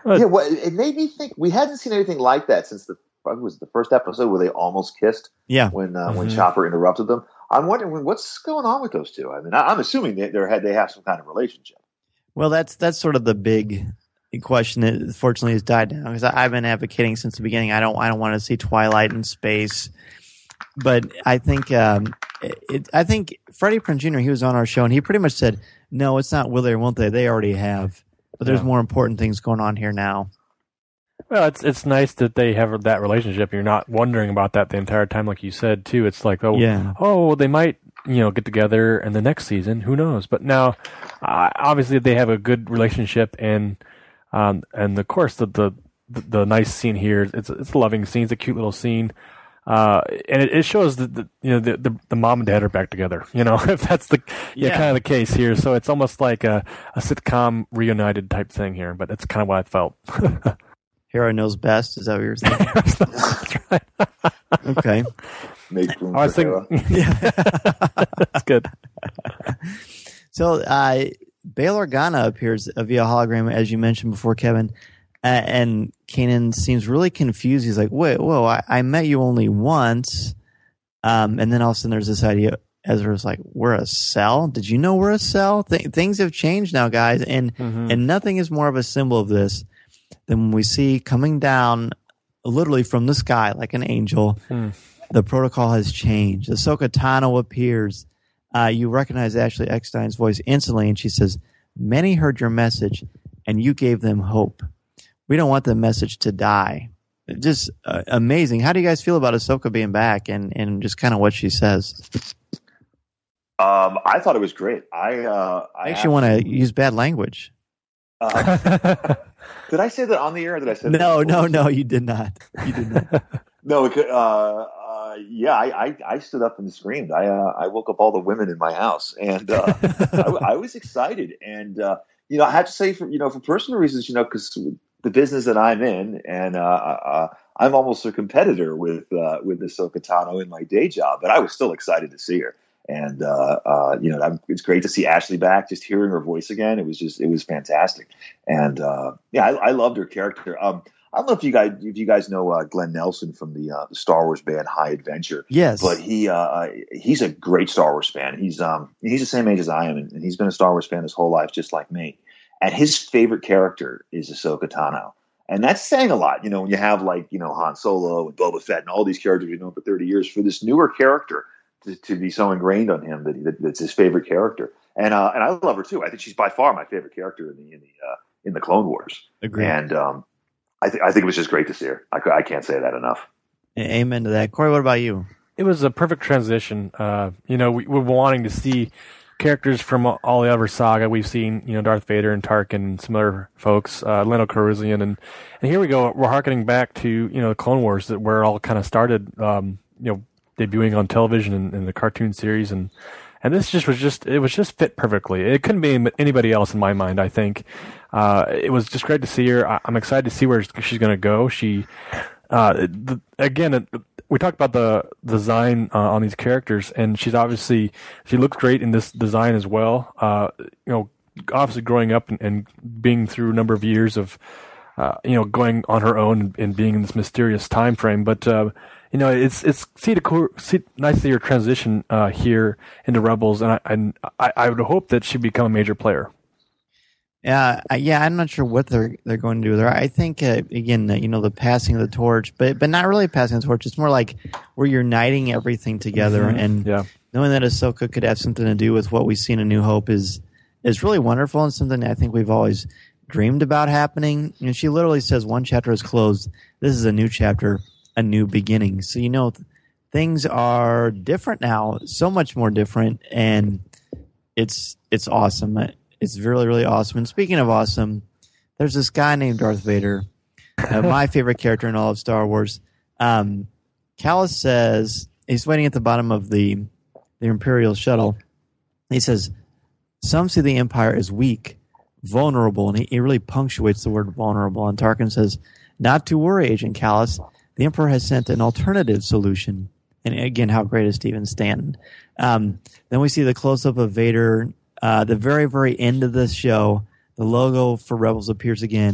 F: Yeah, well, it made me think we hadn't seen anything like that since the first episode where they almost kissed.
G: Yeah.
F: When Chopper interrupted them. I'm wondering what's going on with those two. I mean, I'm assuming they have some kind of relationship.
G: Well, that's sort of the big question that fortunately has died down, because I've been advocating since the beginning. I don't want to see Twilight in space, but I think Freddie Prinze Jr. he was on our show and he pretty much said, no, it's not will they or won't they. They already have, but there's more important things going on here now.
H: Well, it's nice that they have that relationship. You're not wondering about that the entire time, like you said too. It's like, they might get together in the next season. Who knows? But now, obviously, they have a good relationship, and of course the nice scene here. It's a loving scene. It's a cute little scene, and it shows that the mom and dad are back together. If that's kind of the case here. So it's almost like a sitcom reunited type thing here. But it's kind of what I felt.
G: Hera knows best. Is that what you're saying?
H: That's right.
G: Okay.
F: Make room
H: I was
F: for
H: thinking, that's good.
G: So Bail Organa appears via hologram, as you mentioned before, Kevin, and Kanan seems really confused. He's like, whoa, I met you only once. And then all of a sudden there's this idea, Ezra's like, we're a cell? Did you know we're a cell? Things have changed now, guys, and nothing is more of a symbol of this than when we see coming down literally from the sky like an angel. The protocol has changed. Ahsoka Tano appears. You recognize Ashley Eckstein's voice instantly, and she says, many heard your message, and you gave them hope. We don't want the message to die. Just amazing. How do you guys feel about Ahsoka being back and just kind of what she says?
F: I thought it was great. I
G: actually want to use bad language.
F: Did I say that on the air? Or did I say
G: no, you did not. You did not.
F: No, I stood up and screamed. I woke up all the women in my house, and I was excited. And I have to say, for personal reasons, because the business that I'm in, and I'm almost a competitor with Ahsoka Tano in my day job, but I was still excited to see her. And it's great to see Ashley back. Just hearing her voice again, it was fantastic. And I loved her character. I don't know if you guys know Glenn Nelson from the Star Wars band High Adventure.
G: Yes,
F: but he's a great Star Wars fan. He's the same age as I am, and he's been a Star Wars fan his whole life, just like me. And his favorite character is Ahsoka Tano, and that's saying a lot. When you have Han Solo and Boba Fett and all these characters you've known for 30 years, for this newer character to be so ingrained on him that's his favorite character. And I love her too. I think she's by far my favorite character in the Clone Wars.
G: Agreed.
F: And I think it was just great to see her. I can't say that enough.
G: Amen to that. Corey, what about you?
H: It was a perfect transition. We were wanting to see characters from all the other saga. We've seen, Darth Vader and Tarkin and some other folks, Lando Calrissian, and here we go. We're harkening back to, the Clone Wars, where it all kind of started, debuting on television in the cartoon series, and this was just fit perfectly. It couldn't be anybody else in my mind. I think it was just great to see her. I'm excited to see where she's going to go. She we talked about the design on these characters, and she looks great in this design as well. Obviously growing up and being through a number of years of going on her own and being in this mysterious time frame, but. It's nice to see her transition here into Rebels, and I would hope that she'd become a major player.
G: I'm not sure what they're going to do there. I think again, the passing of the torch, but not really passing the torch. It's more like we're uniting everything together, and knowing that Ahsoka could have something to do with what we see in A New Hope is really wonderful, and something I think we've always dreamed about happening. She literally says, "One chapter is closed. This is a new chapter." A new beginning. So, things are different now, so much more different, and it's awesome. It's really, really awesome. And speaking of awesome, there's this guy named Darth Vader, my favorite character in all of Star Wars. Kallus says, he's waiting at the bottom of the Imperial shuttle. He says, some see the Empire as weak, vulnerable, and he really punctuates the word vulnerable. And Tarkin says, not to worry, Agent Kallus. The Emperor has sent an alternative solution. And again, how great is Stephen Stanton? Then we see the close-up of Vader. The very, very end of the show, the logo for Rebels appears again.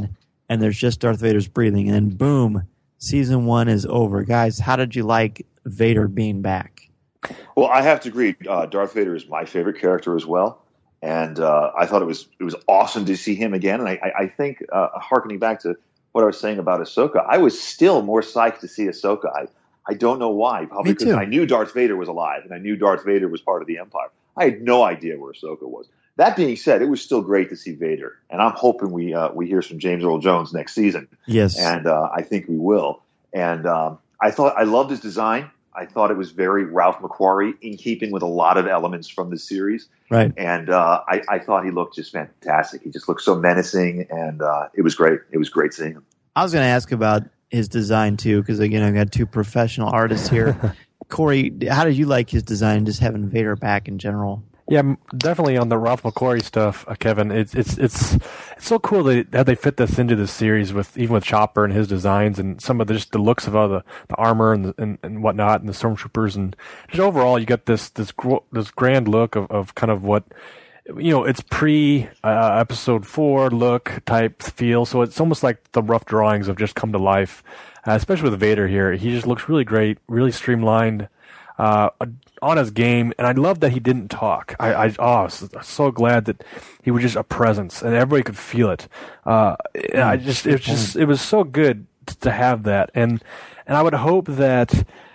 G: and there's just Darth Vader's breathing, and then boom, season 1 is over. Guys, how did you like Vader being back?
F: Well, I have to agree. Darth Vader is my favorite character as well, and I thought it was awesome to see him again. And I think, harkening back to what I was saying about Ahsoka, I was still more psyched to see Ahsoka. I don't know why. Probably because I knew Darth Vader was alive, and I knew Darth Vader was part of the Empire. I had no idea where Ahsoka was. That being said, it was still great to see Vader, and I'm hoping we hear from James Earl Jones next season.
G: Yes,
F: and I think we will. And I loved his design. I thought it was very Ralph McQuarrie, in keeping with a lot of elements from the series.
G: Right.
F: And I thought he looked just fantastic. He just looked so menacing, and it was great. It was great seeing him.
G: I was going to ask about his design too, because again, I've got two professional artists here. Corey, how did you like his design, just having Vader back in general?
H: Yeah, definitely on the Ralph McQuarrie stuff, Kevin. It's so cool that they fit this into the series even with Chopper and his designs and some of just the looks of all the armor and whatnot and the stormtroopers, and just overall you got this grand look of kind of what, it's pre episode 4 look type feel. So it's almost like the rough drawings have just come to life, especially with Vader here. He just looks really great, really streamlined. On his game, and I love that he didn't talk. I was so glad that he was just a presence, and everybody could feel it. It was so good to have that, and I would hope that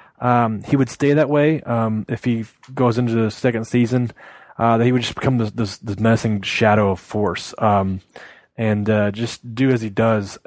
H: he would stay that way if he goes into the second season. That he would just become this menacing shadow of force, and just do as he does.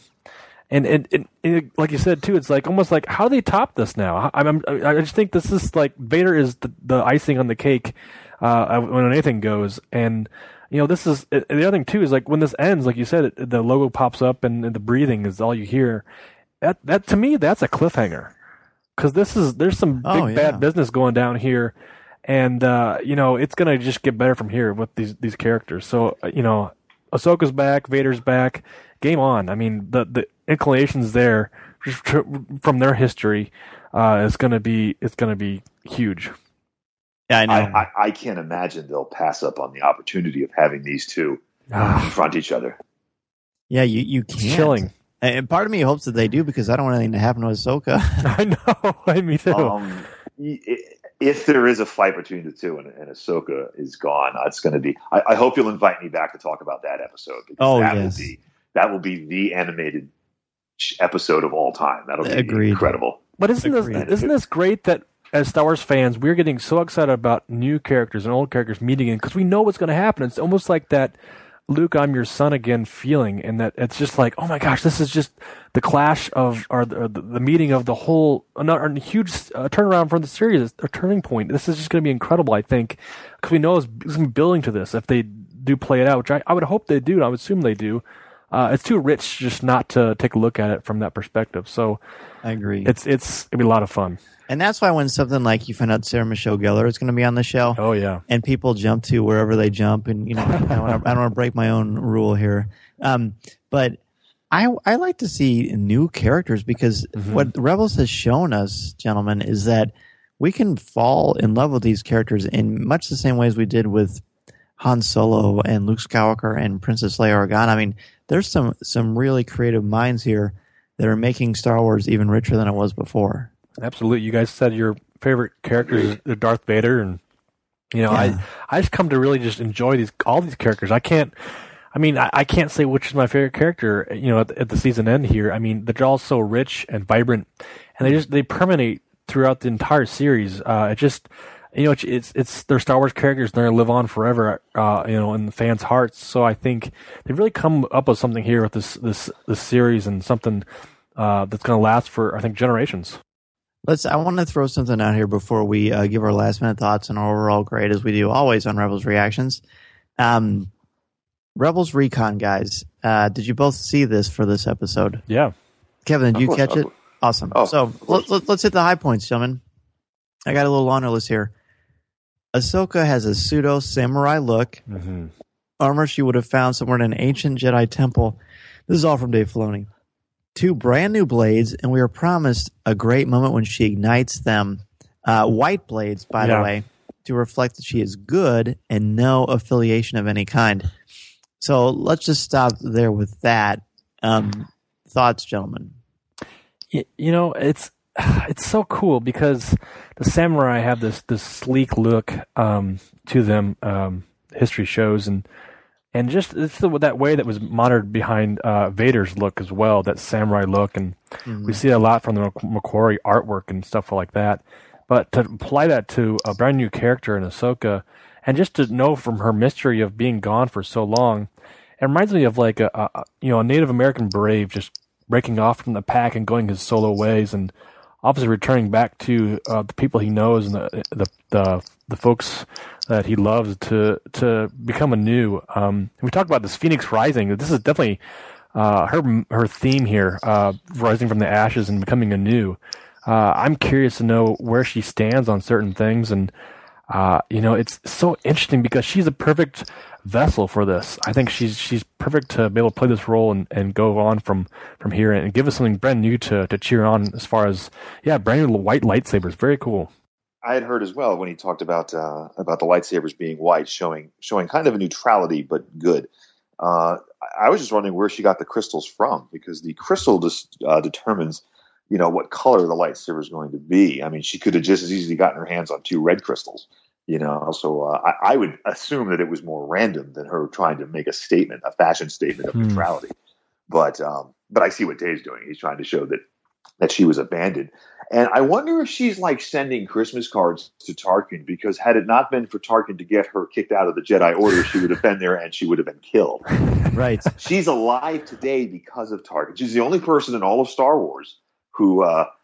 H: And like you said too, it's like almost like, how do they top this now? I just think this is like Vader is the icing on the cake when anything goes. And this is the other thing too, is like when this ends, like you said, the logo pops up and the breathing is all you hear. That to me, that's a cliffhanger, because there's some big bad business going down here, and it's gonna just get better from here with these characters. So Ahsoka's back, Vader's back. Game on. I mean, the inclinations there from their history is going to be huge.
G: Yeah, I know.
F: I can't imagine they'll pass up on the opportunity of having these two confront each other.
G: Yeah, you can't.
H: It's chilling.
G: And part of me hopes that they do, because I don't want anything to happen to Ahsoka.
H: I know. Me too.
F: If there is a fight between the two and Ahsoka is gone, it's going to be. I hope you'll invite me back to talk about that episode. Yes. That will be the animated episode of all time. That'll be incredible.
H: But isn't this great that as Star Wars fans, we're getting so excited about new characters and old characters meeting in, because we know what's going to happen. It's almost like that Luke, I'm your son again feeling, and that it's just like, oh my gosh, this is just the clash of, or the meeting of the whole, a huge turnaround for the series, a turning point. This is just going to be incredible, I think, because we know it's going to be building to this if they do play it out, which I would hope they do, and I would assume they do. It's too rich just not to take a look at it from that perspective. So
G: I agree.
H: It's it'll be a lot of fun.
G: And that's why when something like you find out Sarah Michelle Gellar is going to be on the show,
H: oh yeah, and
G: people jump to wherever they jump, and I don't want to break my own rule here, but I like to see new characters, because what Rebels has shown us, gentlemen, is that we can fall in love with these characters in much the same ways we did with Han Solo and Luke Skywalker and Princess Leia Organa. I mean, there's some really creative minds here that are making Star Wars even richer than it was before.
H: Absolutely. You guys said your favorite character is Darth Vader, and I just come to really just enjoy all these characters. I can't say which is my favorite character, at the season end here. I mean, they're all so rich and vibrant, and they permeate throughout the entire series. It's their Star Wars characters, and they're going to live on forever, in the fans' hearts. So I think they've really come up with something here with this series, and something that's going to last for, I think, generations.
G: I want to throw something out here before we give our last minute thoughts on our overall grade, as we do always on Rebels Reactions. Rebels Recon, guys. Did you both see this for this episode?
H: Yeah.
G: Kevin, did you catch it? Awesome. So let's hit the high points, gentlemen. I got a little honor list here. Ahsoka has a pseudo samurai look. Mm-hmm. Armor she would have found somewhere in an ancient Jedi temple. This is all from Dave Filoni. 2 brand new blades, and we are promised a great moment when she ignites them. White blades, by the way, to reflect that she is good and no affiliation of any kind. So let's just stop there with that. Thoughts, gentlemen?
H: You know, it's so cool because the samurai have this sleek look to them. History shows, and just it's that way that was modern behind Vader's look as well. That samurai look, and we see a lot from the Macquarie artwork and stuff like that. But to apply that to a brand new character in Ahsoka, and just to know from her mystery of being gone for so long, it reminds me of like a Native American brave just breaking off from the pack and going his solo ways, and obviously returning back to the people he knows and the folks that he loves to become anew. We talked about this Phoenix Rising. This is definitely her theme here, rising from the ashes and becoming anew. I'm curious to know where she stands on certain things, and it's so interesting because she's a perfect vessel for this. I think she's perfect to be able to play this role and go on from here and give us something brand new to cheer on as far as brand new white lightsabers. Very cool.
F: I had heard as well when he talked about the lightsabers being white, showing kind of a neutrality, but good. I was just wondering where she got the crystals from, because the crystal just determines, what color the lightsaber is going to be. I mean, she could have just as easily gotten her hands on 2 red crystals, So I would assume that it was more random than her trying to make a statement, a fashion statement of neutrality. But I see what Dave's doing. He's trying to show that she was abandoned. And I wonder if she's like sending Christmas cards to Tarkin, because had it not been for Tarkin to get her kicked out of the Jedi Order, she would have been there and she would have been killed.
G: Right.
F: She's alive today because of Tarkin. She's the only person in all of Star Wars who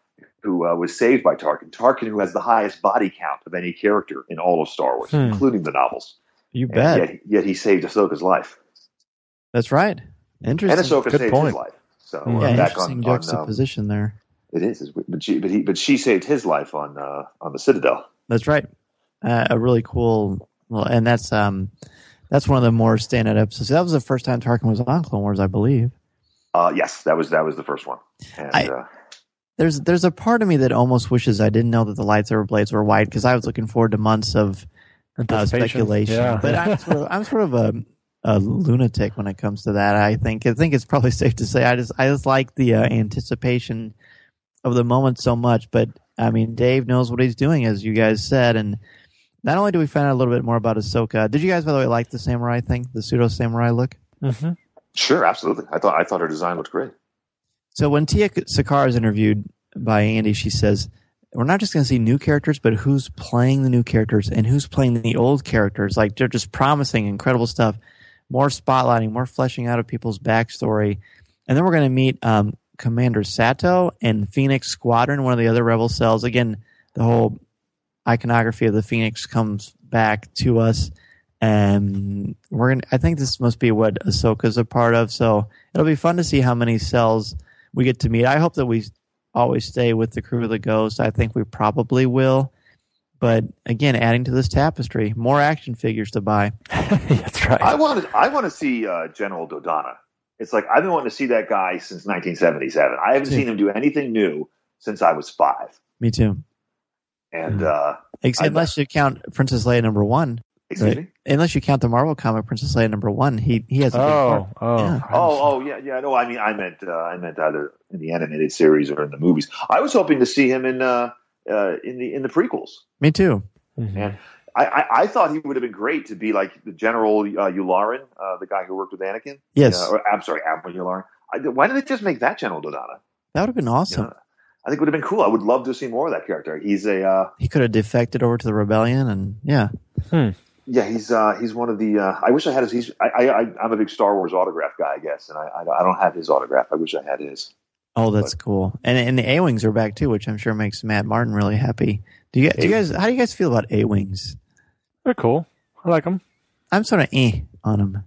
F: was saved by Tarkin. Tarkin, who has the highest body count of any character in all of Star Wars, including the novels.
G: You bet.
F: Yet he saved Ahsoka's life.
G: That's right. Interesting.
F: And Ahsoka saved his life. So back
G: interesting juxtaposition there.
F: It is, but she saved his life on the Citadel.
G: That's right. A really cool. Well, and that's one of the more standout episodes. That was the first time Tarkin was on Clone Wars, I believe.
F: Yes, that was the first one. And,
G: there's a part of me that almost wishes I didn't know that the lightsaber blades were white, because I was looking forward to months of speculation. Yeah. But I'm sort of a lunatic when it comes to that. I think it's probably safe to say I just like the anticipation of the moment so much. But I mean, Dave knows what he's doing, as you guys said, and not only do we find out a little bit more about Ahsoka. Did you guys, by the way, like the samurai thing, the pseudo samurai look?
H: Mm-hmm.
F: Sure, absolutely. I thought her design looked great.
G: So when Tia Sakar is interviewed by Andy, she says, we're not just going to see new characters, but who's playing the new characters and who's playing the old characters. Like, they're just promising incredible stuff, more spotlighting, more fleshing out of people's backstory. And then we're going to meet Commander Sato and Phoenix Squadron, one of the other rebel cells. Again, the whole iconography of the Phoenix comes back to us. And I think this must be what Ahsoka's a part of. So it'll be fun to see how many cells we get to meet. I hope that we always stay with the crew of the Ghost. I think we probably will. But again, adding to this tapestry, more action figures to buy.
H: That's right.
F: I want to see General Dodonna. It's like I've been wanting to see that guy since 1977. I haven't seen him do anything new since I was 5.
G: Me too.
F: And
G: unless you count Princess Leia #1.
F: Excuse me?
G: Unless you count the Marvel comic Princess Leia #1, he has a big part.
F: Yeah. No, I mean, I meant either in the animated series or in the movies. I was hoping to see him in the prequels.
G: Me too.
F: Mm-hmm. And I thought he would have been great to be like the General Yularen, the guy who worked with Anakin.
G: Yes.
F: I'm sorry, Admiral Yularen. Why didn't they just make that General Dodonna?
G: That would have been awesome.
F: I think it would have been cool. I would love to see more of that character. He's
G: he could have defected over to the rebellion, and
F: Yeah, he's one of the. I wish I had his. I'm a big Star Wars autograph guy, I guess, and I don't have his autograph. I wish I had his.
G: Oh, that's cool. And the A-Wings are back too, which I'm sure makes Matt Martin really happy. Do you guys? How do you guys feel about A-Wings?
H: They're cool. I like them.
G: I'm sort of on them.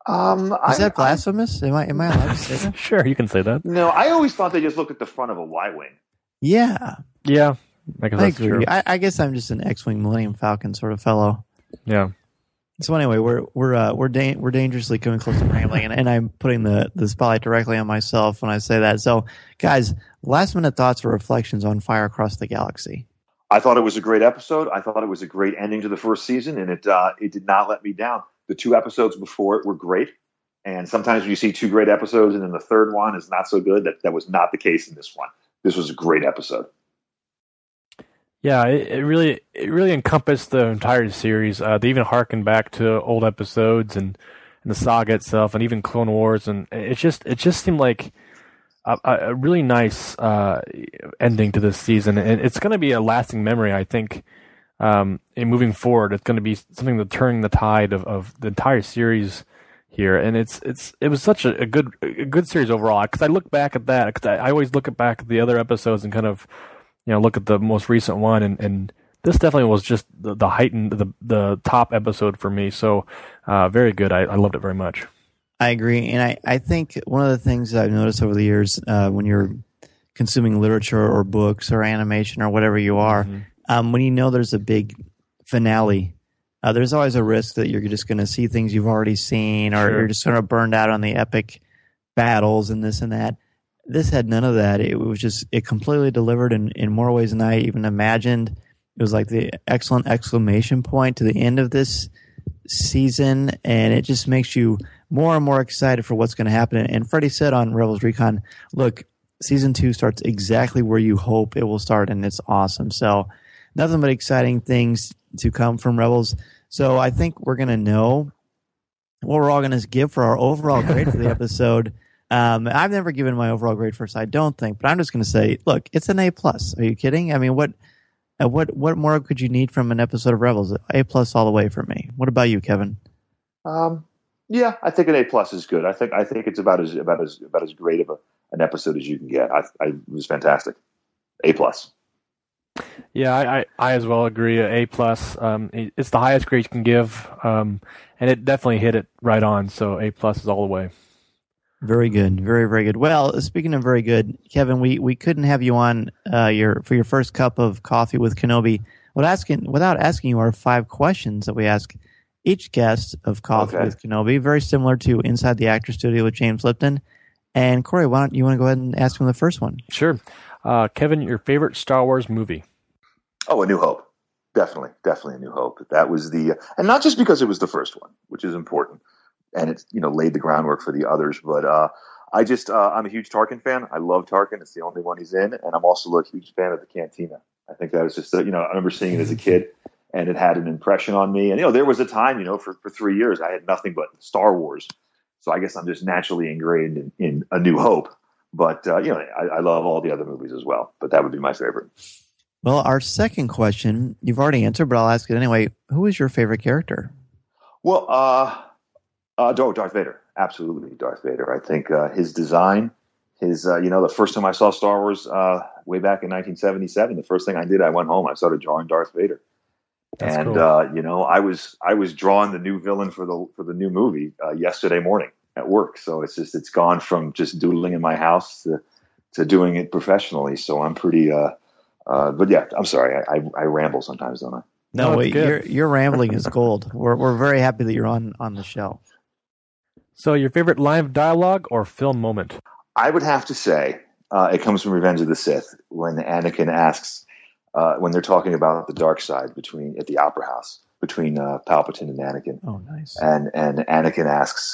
G: Is that blasphemous? Am I allowed to say that?
H: Sure, you can say that.
F: No, I always thought they just looked at the front of a Y-wing.
G: Yeah.
H: Yeah. I agree.
G: True. I guess I'm just an X-Wing Millennium Falcon sort of fellow.
H: Yeah.
G: So anyway, we're dangerously coming close to rambling, and I'm putting the spotlight directly on myself when I say that. So, guys, last minute thoughts or reflections on Fire Across the Galaxy.
F: I thought it was a great episode. I thought it was a great ending to the first season, and it did not let me down. The 2 episodes before it were great. And sometimes you see two great episodes and then the third one is not so good. That was not the case in this one. This was a great episode.
H: Yeah, it really encompassed the entire series. They even harkened back to old episodes and the saga itself, and even Clone Wars, and it just seemed like a really nice ending to this season, and it's going to be a lasting memory, I think. In moving forward, it's going to be something to turn the tide of the entire series here, and it was such a good series overall. Because I look back at that, because I always look back at the other episodes and kind of look at the most recent one, and this definitely was just the heightened the top episode for me. So very good. I loved it very much.
G: I agree, and I think one of the things that I've noticed over the years when you're consuming literature or books or animation or whatever you are, when you know there's a big finale, there's always a risk that you're just going to see things you've already seen, or you're just sort of burned out on the epic battles and this and that. This had none of that. It was just, it completely delivered in more ways than I even imagined. It was like the excellent exclamation point to the end of this season, and it just makes you more and more excited for what's going to happen. And Freddie said on Rebels Recon, look, season 2 starts exactly where you hope it will start, and it's awesome. So nothing but exciting things to come from Rebels. So I think we're going to know what we're all going to give for our overall grade for the episode. I've never given my overall grade first, I don't think, but I'm just going to say, look, it's an A+. Are you kidding? I mean, what more could you need from an episode of Rebels? A+ all the way for me. What about you, Kevin?
F: Yeah, I think an A+ is good. I think it's about as great of an episode as you can get. It was fantastic. A+.
H: Yeah, I as well agree. A+. It's the highest grade you can give, and it definitely hit it right on. So A+ is all the way.
G: Very good, very, very good. Well, speaking of very good, Kevin, we couldn't have you on for your first cup of coffee with Kenobi without asking you our 5 questions that we ask each guest of Coffee with Kenobi. Very similar to Inside the Actor Studio with James Lipton. And Corey, why don't you want to go ahead and ask him the first one?
H: Sure. Kevin, your favorite Star Wars movie?
F: Oh, A New Hope. Definitely A New Hope. That was and not just because it was the first one, which is important, and it's laid the groundwork for the others. But I'm a huge Tarkin fan. I love Tarkin. It's the only one he's in, and I'm also a huge fan of the Cantina. I think that was just I remember seeing it as a kid, and it had an impression on me. And there was a time for 3 years I had nothing but Star Wars, so I guess I'm just naturally ingrained in A New Hope. But I love all the other movies as well. But that would be my favorite.
G: Well, our second question you've already answered, but I'll ask it anyway. Who is your favorite character?
F: Well, Darth Vader. Absolutely, Darth Vader. I think his design, the first time I saw Star Wars way back in 1977, the first thing I did, I went home, I started drawing Darth Vader.
H: That's
F: and
H: cool.
F: I was drawing the new villain for the new movie yesterday morning at work. So it's gone from just doodling in my house to doing it professionally. So I'm pretty. But yeah, I'm sorry. I ramble sometimes, don't I?
G: No, wait, your rambling is gold. We're very happy that you're on the show.
H: So your favorite line of dialogue or film moment?
F: I would have to say it comes from Revenge of the Sith when Anakin asks, when they're talking about the dark side at the Opera House between Palpatine and Anakin.
G: Oh, nice.
F: And Anakin asks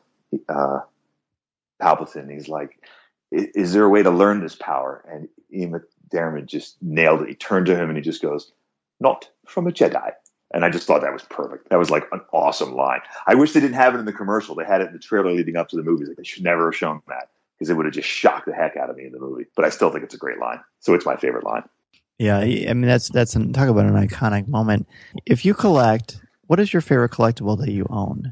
F: Palpatine, he's like, "Is there a way to learn this power?" And Ian McDiarmid just nailed it. He turned to him and he just goes, "Not from a Jedi." And I just thought that was perfect. That was like an awesome line. I wish they didn't have it in the commercial. They had it in the trailer leading up to the movie. Like, they should never have shown that, because it would have just shocked the heck out of me in the movie. But I still think it's a great line. So it's my favorite line.
G: Yeah, I mean, that's talk about an iconic moment. If you collect, what is your favorite collectible that you own?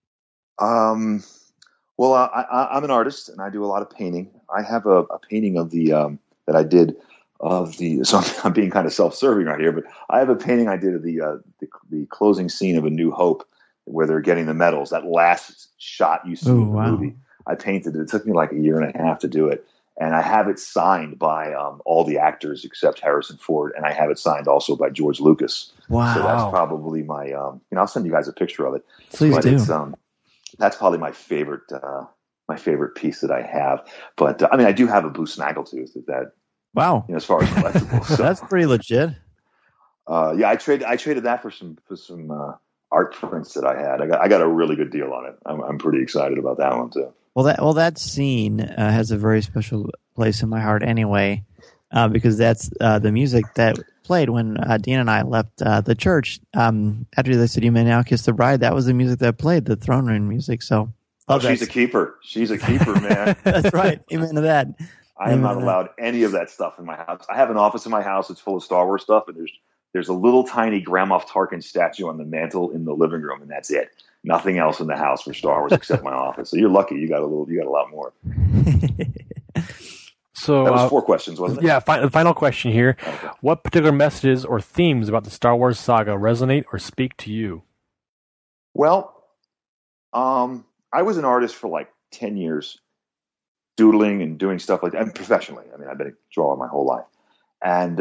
F: Well, I'm an artist and I do a lot of painting. I have a painting of that I did of so I'm being kind of self-serving right here, but I have a painting I did of the closing scene of A New Hope, where they're getting the medals. That last shot you see in the movie, I painted it. It took me like a year and a half to do it, and I have it signed by all the actors except Harrison Ford, and I have it signed also by George Lucas.
G: Wow!
F: So that's probably my. I'll send you guys a picture of it.
G: Please do.
F: That's probably my favorite piece that I have. But I mean, I do have a blue snaggletooth.
G: Wow.
F: As far as collectibles,
G: so. That's pretty legit.
F: Yeah, I traded that for some art prints that I had. I got a really good deal on it. I'm pretty excited about that one too.
G: Well, that scene has a very special place in my heart anyway, because that's the music that played when Dean and I left the church. After they said, "You may now kiss the bride," that was the music that played, the throne room music. So,
F: she's a keeper. She's a keeper, man.
G: That's right. Amen to that.
F: I am not allowed any of that stuff in my house. I have an office in my house that's full of Star Wars stuff, and there's a little tiny Grand Moff Tarkin statue on the mantle in the living room, and that's it. Nothing else in the house for Star Wars except my office. So you're lucky. You got a lot more.
H: So
F: that was 4 questions, wasn't it?
H: Yeah. The final question here:
F: Okay.
H: What particular messages or themes about the Star Wars saga resonate or speak to you?
F: Well, I was an artist for like 10 years, doodling and doing stuff like that, and professionally. I mean, I've been a drawer my whole life, and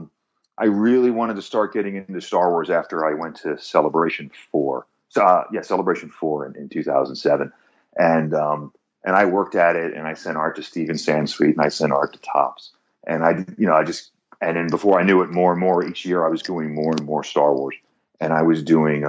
F: I really wanted to start getting into Star Wars after I went to Celebration 4. Celebration 4 in 2007, and I worked at it, and I sent art to Steven Sansweet, and I sent art to Topps, and and then before I knew it, more and more each year, I was doing more and more Star Wars, and I was doing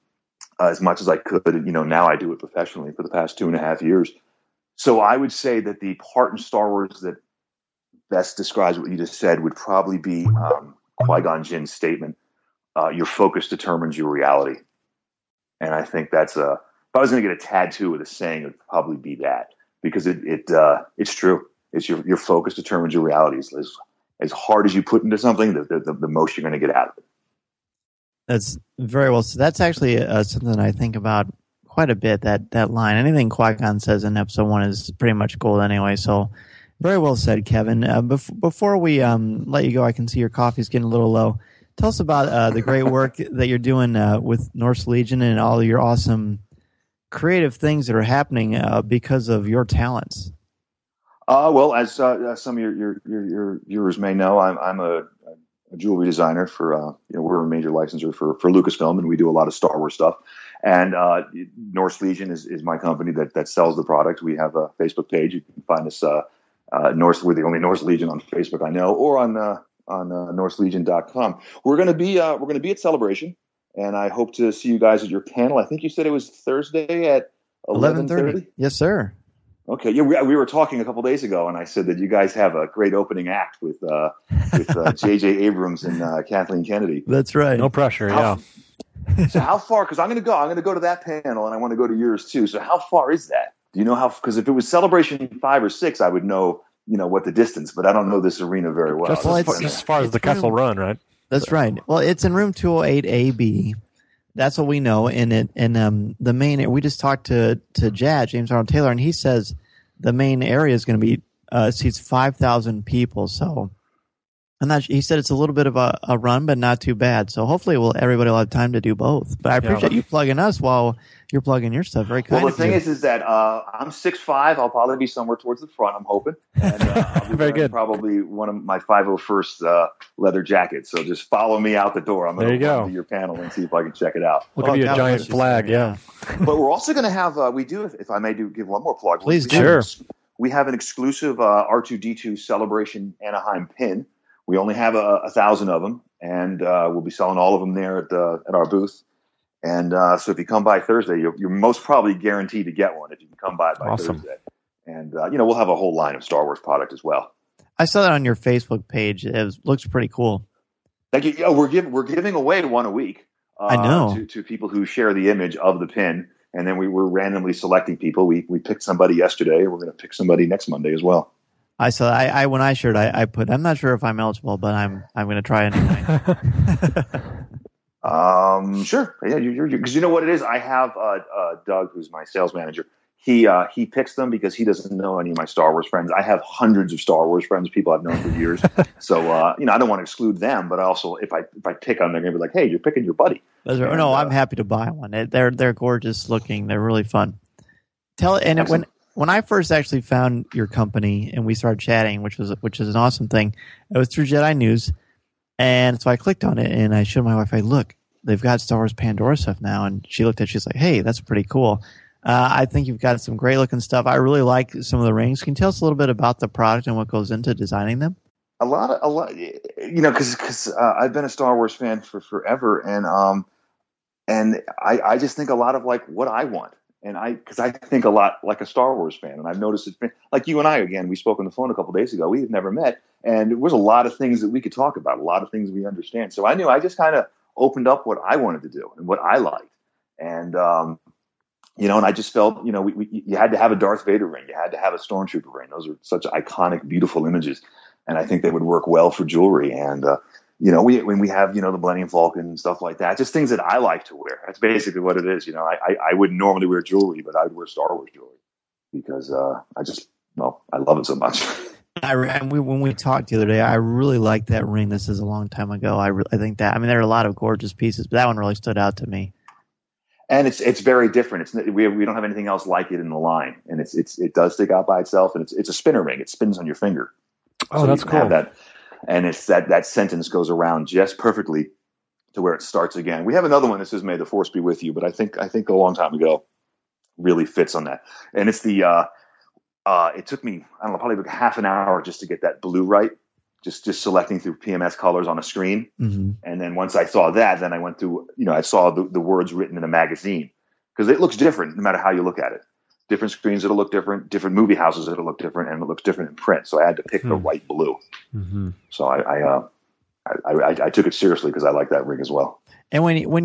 F: as much as I could. Now I do it professionally for the past 2.5 years. So I would say that the part in Star Wars that best describes what you just said would probably be Qui-Gon Jinn's statement, "Your focus determines your reality." And I think that's if I was going to get a tattoo with a saying, it would probably be that, because it's true. It's your focus determines your reality. As hard as you put into something, the most you're going to get out of it.
G: That's very well. So that's actually something I think about quite a bit. That line, anything Qui-Gon says in Episode 1 is pretty much gold anyway. So very well said, Kevin. Before we let you go, I can see your coffee's getting a little low. Tell us about the great work that you're doing with Norse Legion and all your awesome creative things that are happening because of your talents.
F: Well, as some of your viewers may know, I'm a jewelry designer for we're a major licensor for Lucasfilm, and we do a lot of Star Wars stuff. And Norse Legion is my company that sells the product. We have a Facebook page. You can find us we're the only Norse Legion on Facebook I know, or on NorseLegion.com. We're going to be at Celebration, and I hope to see you guys at your panel. I think you said it was Thursday at 11:30.
G: Yes, sir.
F: Okay, yeah, we were talking a couple days ago, and I said that you guys have a great opening act with J.J. Abrams and Kathleen Kennedy.
G: That's right.
H: No pressure. Yeah.
F: So how far? Because I'm going to go to that panel, and I want to go to yours too. So how far is that? Do you know how? Because if it was Celebration 5 or 6, I would know what the distance. But I don't know this arena very well.
H: Just as far as the Kessel Run, right?
G: That's right. Well, it's in room 208 AB. That's what we know. And the main, we just talked to James Arnold Taylor, and he says the main area is going to be seats 5,000 people. So he said it's a little bit of a run, but not too bad. So hopefully everybody will have time to do both. But I appreciate you plugging us while you're plugging your stuff. Very kind.
F: Well, the thing is that I'm 6'5". I'll probably be somewhere towards the front, I'm hoping. And I'll be
H: very good.
F: Probably one of my 501st leather jackets. So just follow me out the door. I'm going to go to your panel and see if I can check it out.
H: We'll give you a giant flag, yeah.
F: But we're also going to have, if I may give one more plug.
G: Please do.
F: We have an exclusive R2-D2 Celebration Anaheim pin. We only have 1,000 of them, and we'll be selling all of them there at our booth. And so if you come by Thursday, you're most probably guaranteed to get one if you can come by Thursday. And we'll have a whole line of Star Wars product as well.
G: I saw that on your Facebook page. It looks pretty cool.
F: Thank you. We're giving away one a week.
G: I know
F: to people who share the image of the pin, and then we're randomly selecting people. We picked somebody yesterday. We're going to pick somebody next Monday as well.
G: I saw. When I shared, I put. I'm not sure if I'm eligible, but I'm going to try anyway.
F: Sure. Yeah, because you know what it is. I have Doug, who's my sales manager. He picks them because he doesn't know any of my Star Wars friends. I have hundreds of Star Wars friends, people I've known for years. So I don't want to exclude them, but also if I pick them, they're going to be like, "Hey, you're picking your buddy."
G: No, I'm happy to buy one. They're gorgeous looking. They're really fun. When I first actually found your company and we started chatting, which is an awesome thing, it was through Jedi News, and so I clicked on it and I showed my wife, "Hey, look, they've got Star Wars Pandora stuff now," and she looked at it, she's like, "Hey, that's pretty cool." I think you've got some great looking stuff. I really like some of the rings. Can you tell us a little bit about the product and what goes into designing them?
F: A lot, because I've been a Star Wars fan for forever, and And I just think a lot of like what I want. And because I think a lot like a Star Wars fan, and I've noticed it's been like you and I, again, we spoke on the phone a couple of days ago. We had never met, and there was a lot of things that we could talk about, a lot of things we understand. So I knew I just kind of opened up what I wanted to do and what I liked. And, and I just felt, you had to have a Darth Vader ring. You had to have a Stormtrooper ring. Those are such iconic, beautiful images. And I think they would work well for jewelry. And, when we have, the Millennium Falcon and stuff like that, just things that I like to wear. That's basically what it is. I wouldn't normally wear jewelry, but I would wear Star Wars jewelry because I love it so much.
G: When we talked the other day, I really liked that ring. This is a long time ago. I think that, there are a lot of gorgeous pieces, but that one really stood out to me.
F: And it's very different. We don't have anything else like it in the line, and it does stick out by itself. And it's a spinner ring. It spins on your finger.
H: Oh, so that's cool.
F: That, and it's that sentence goes around just perfectly to where it starts again. We have another one that says "May the Force be with you," but I think a long time ago really fits on that. And it's the it took me probably like half an hour just to get that blue right. Just selecting through PMS colors on a screen. Mm-hmm. And then once I saw that, then I went through, I saw the words written in a magazine because it looks different no matter how you look at it. Different screens, it'll look different, different movie houses, it'll look different, and it looks different in print. So I had to pick the right blue. Mm-hmm. So I took it seriously because I like that ring as well.
G: And when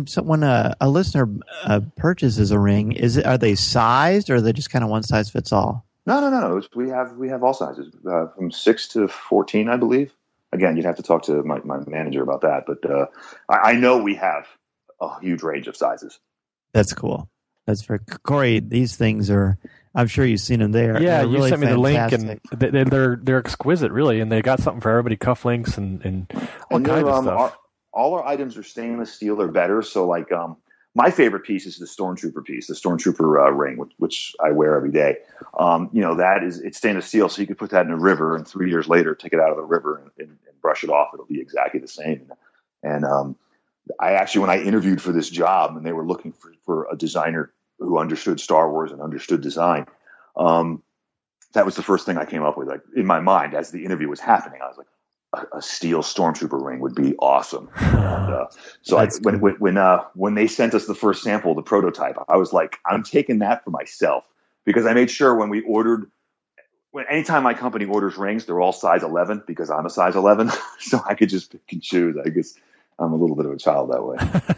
G: a listener purchases a ring, are they sized or are they just kind of one size fits all?
F: No. We have all sizes, from 6 to 14, I believe. Again, you'd have to talk to my manager about that, but I know we have a huge range of sizes.
G: That's cool. That's very Corey. These things are. I'm sure you've seen them there.
H: Yeah,
G: you
H: really sent me
G: fantastic.
H: the link, and they're exquisite, really, and they got something for everybody. Cufflinks and all kinds of stuff.
F: All our items are stainless steel or better. So, like, my favorite piece is the Stormtrooper piece, the Stormtrooper ring, which I wear every day. It's stainless steel, so you could put that in a river, and 3 years later, take it out of the river and brush it off. It'll be exactly the same. And I actually, when I interviewed for this job, and they were looking for a designer who understood Star Wars and understood design, that was the first thing I came up with. Like in my mind, as the interview was happening, I was like, a steel Stormtrooper ring would be awesome. And, when they sent us the first sample, the prototype, I was like, I'm taking that for myself because I made sure anytime my company orders rings, they're all size 11 because I'm a size 11, so I could just pick and choose. I guess I'm a little bit of a child that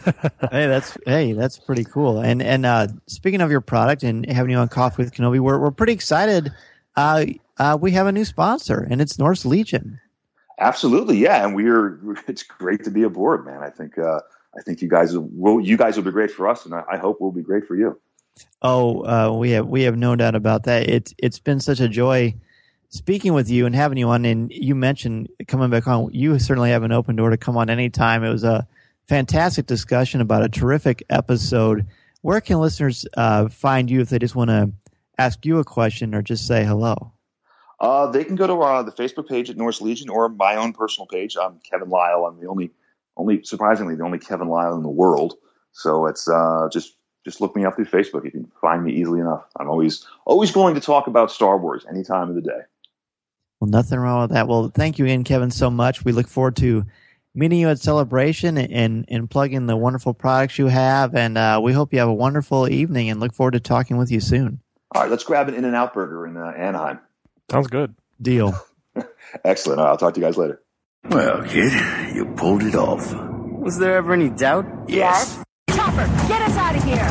F: way.
G: That's pretty cool. And speaking of your product and having you on Coffee with Kenobi, we're pretty excited. We have a new sponsor, and it's Norse Legion.
F: Absolutely, yeah, and it's great to be aboard, man. I think you guys will be great for us, and I hope we'll be great for you.
G: Oh, we have no doubt about that. It's been such a joy speaking with you and having you on. And you mentioned coming back on. You certainly have an open door to come on anytime. It was a fantastic discussion about a terrific episode. Where can listeners find you if they just want to ask you a question or just say hello?
F: They can go to the Facebook page at Norse Legion or my own personal page. I'm Kevin Lyle. I'm the only surprisingly, the only Kevin Lyle in the world. So it's just look me up through Facebook. You can find me easily enough. I'm always willing to talk about Star Wars any time of the day.
G: Well, nothing wrong with that. Well, thank you again, Kevin, so much. We look forward to meeting you at Celebration and plugging the wonderful products you have. And we hope you have a wonderful evening and look forward to talking with you soon.
F: All right, let's grab an In-N-Out burger in Anaheim.
H: Sounds good.
G: Deal.
F: Excellent. All right, I'll talk to you guys later.
C: Well, kid, you pulled it off.
I: Was there ever any doubt?
C: Yes.
J: Chopper, get us out of here!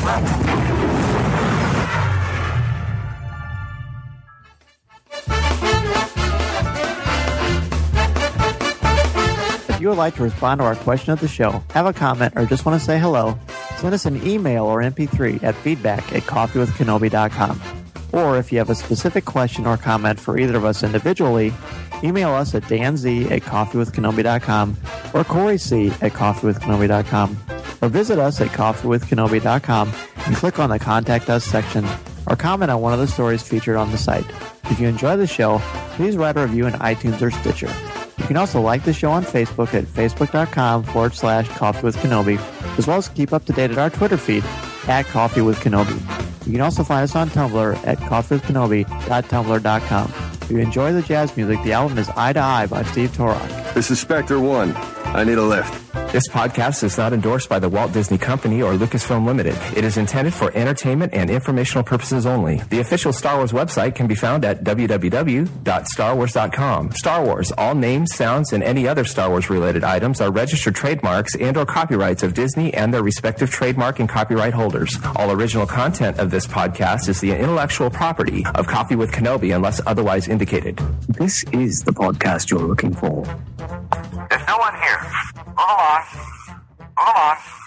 G: If you would like to respond to our question of the show, have a comment, or just want to say hello, send us an email or MP3 at feedback@coffeewithkenobi.com. Or if you have a specific question or comment for either of us individually, email us at danz@coffeewithkenobi.com or coryc@coffeewithkenobi.com. Or visit us at coffeewithkenobi.com and click on the Contact Us section or comment on one of the stories featured on the site. If you enjoy the show, please write a review in iTunes or Stitcher. You can also like the show on Facebook at facebook.com/coffeewithkenobi, as well as keep up to date at our Twitter feed at Coffee with Kenobi. You can also find us on Tumblr at coffeewithkenobi.tumblr.com. If you enjoy the jazz music, the album is Eye to Eye by Steve Torok.
D: This is Spectre 1. I need a lift.
K: This podcast is not endorsed by the Walt Disney Company or Lucasfilm Limited. It is intended for entertainment and informational purposes only. The official Star Wars website can be found at www.starwars.com. Star Wars, all names, sounds, and any other Star Wars-related items are registered trademarks and or copyrights of Disney and their respective trademark and copyright holders. All original content of this podcast is the intellectual property of Coffee with Kenobi unless otherwise indicated.
L: This is the podcast you're looking for.
M: There's no one here. Hold on.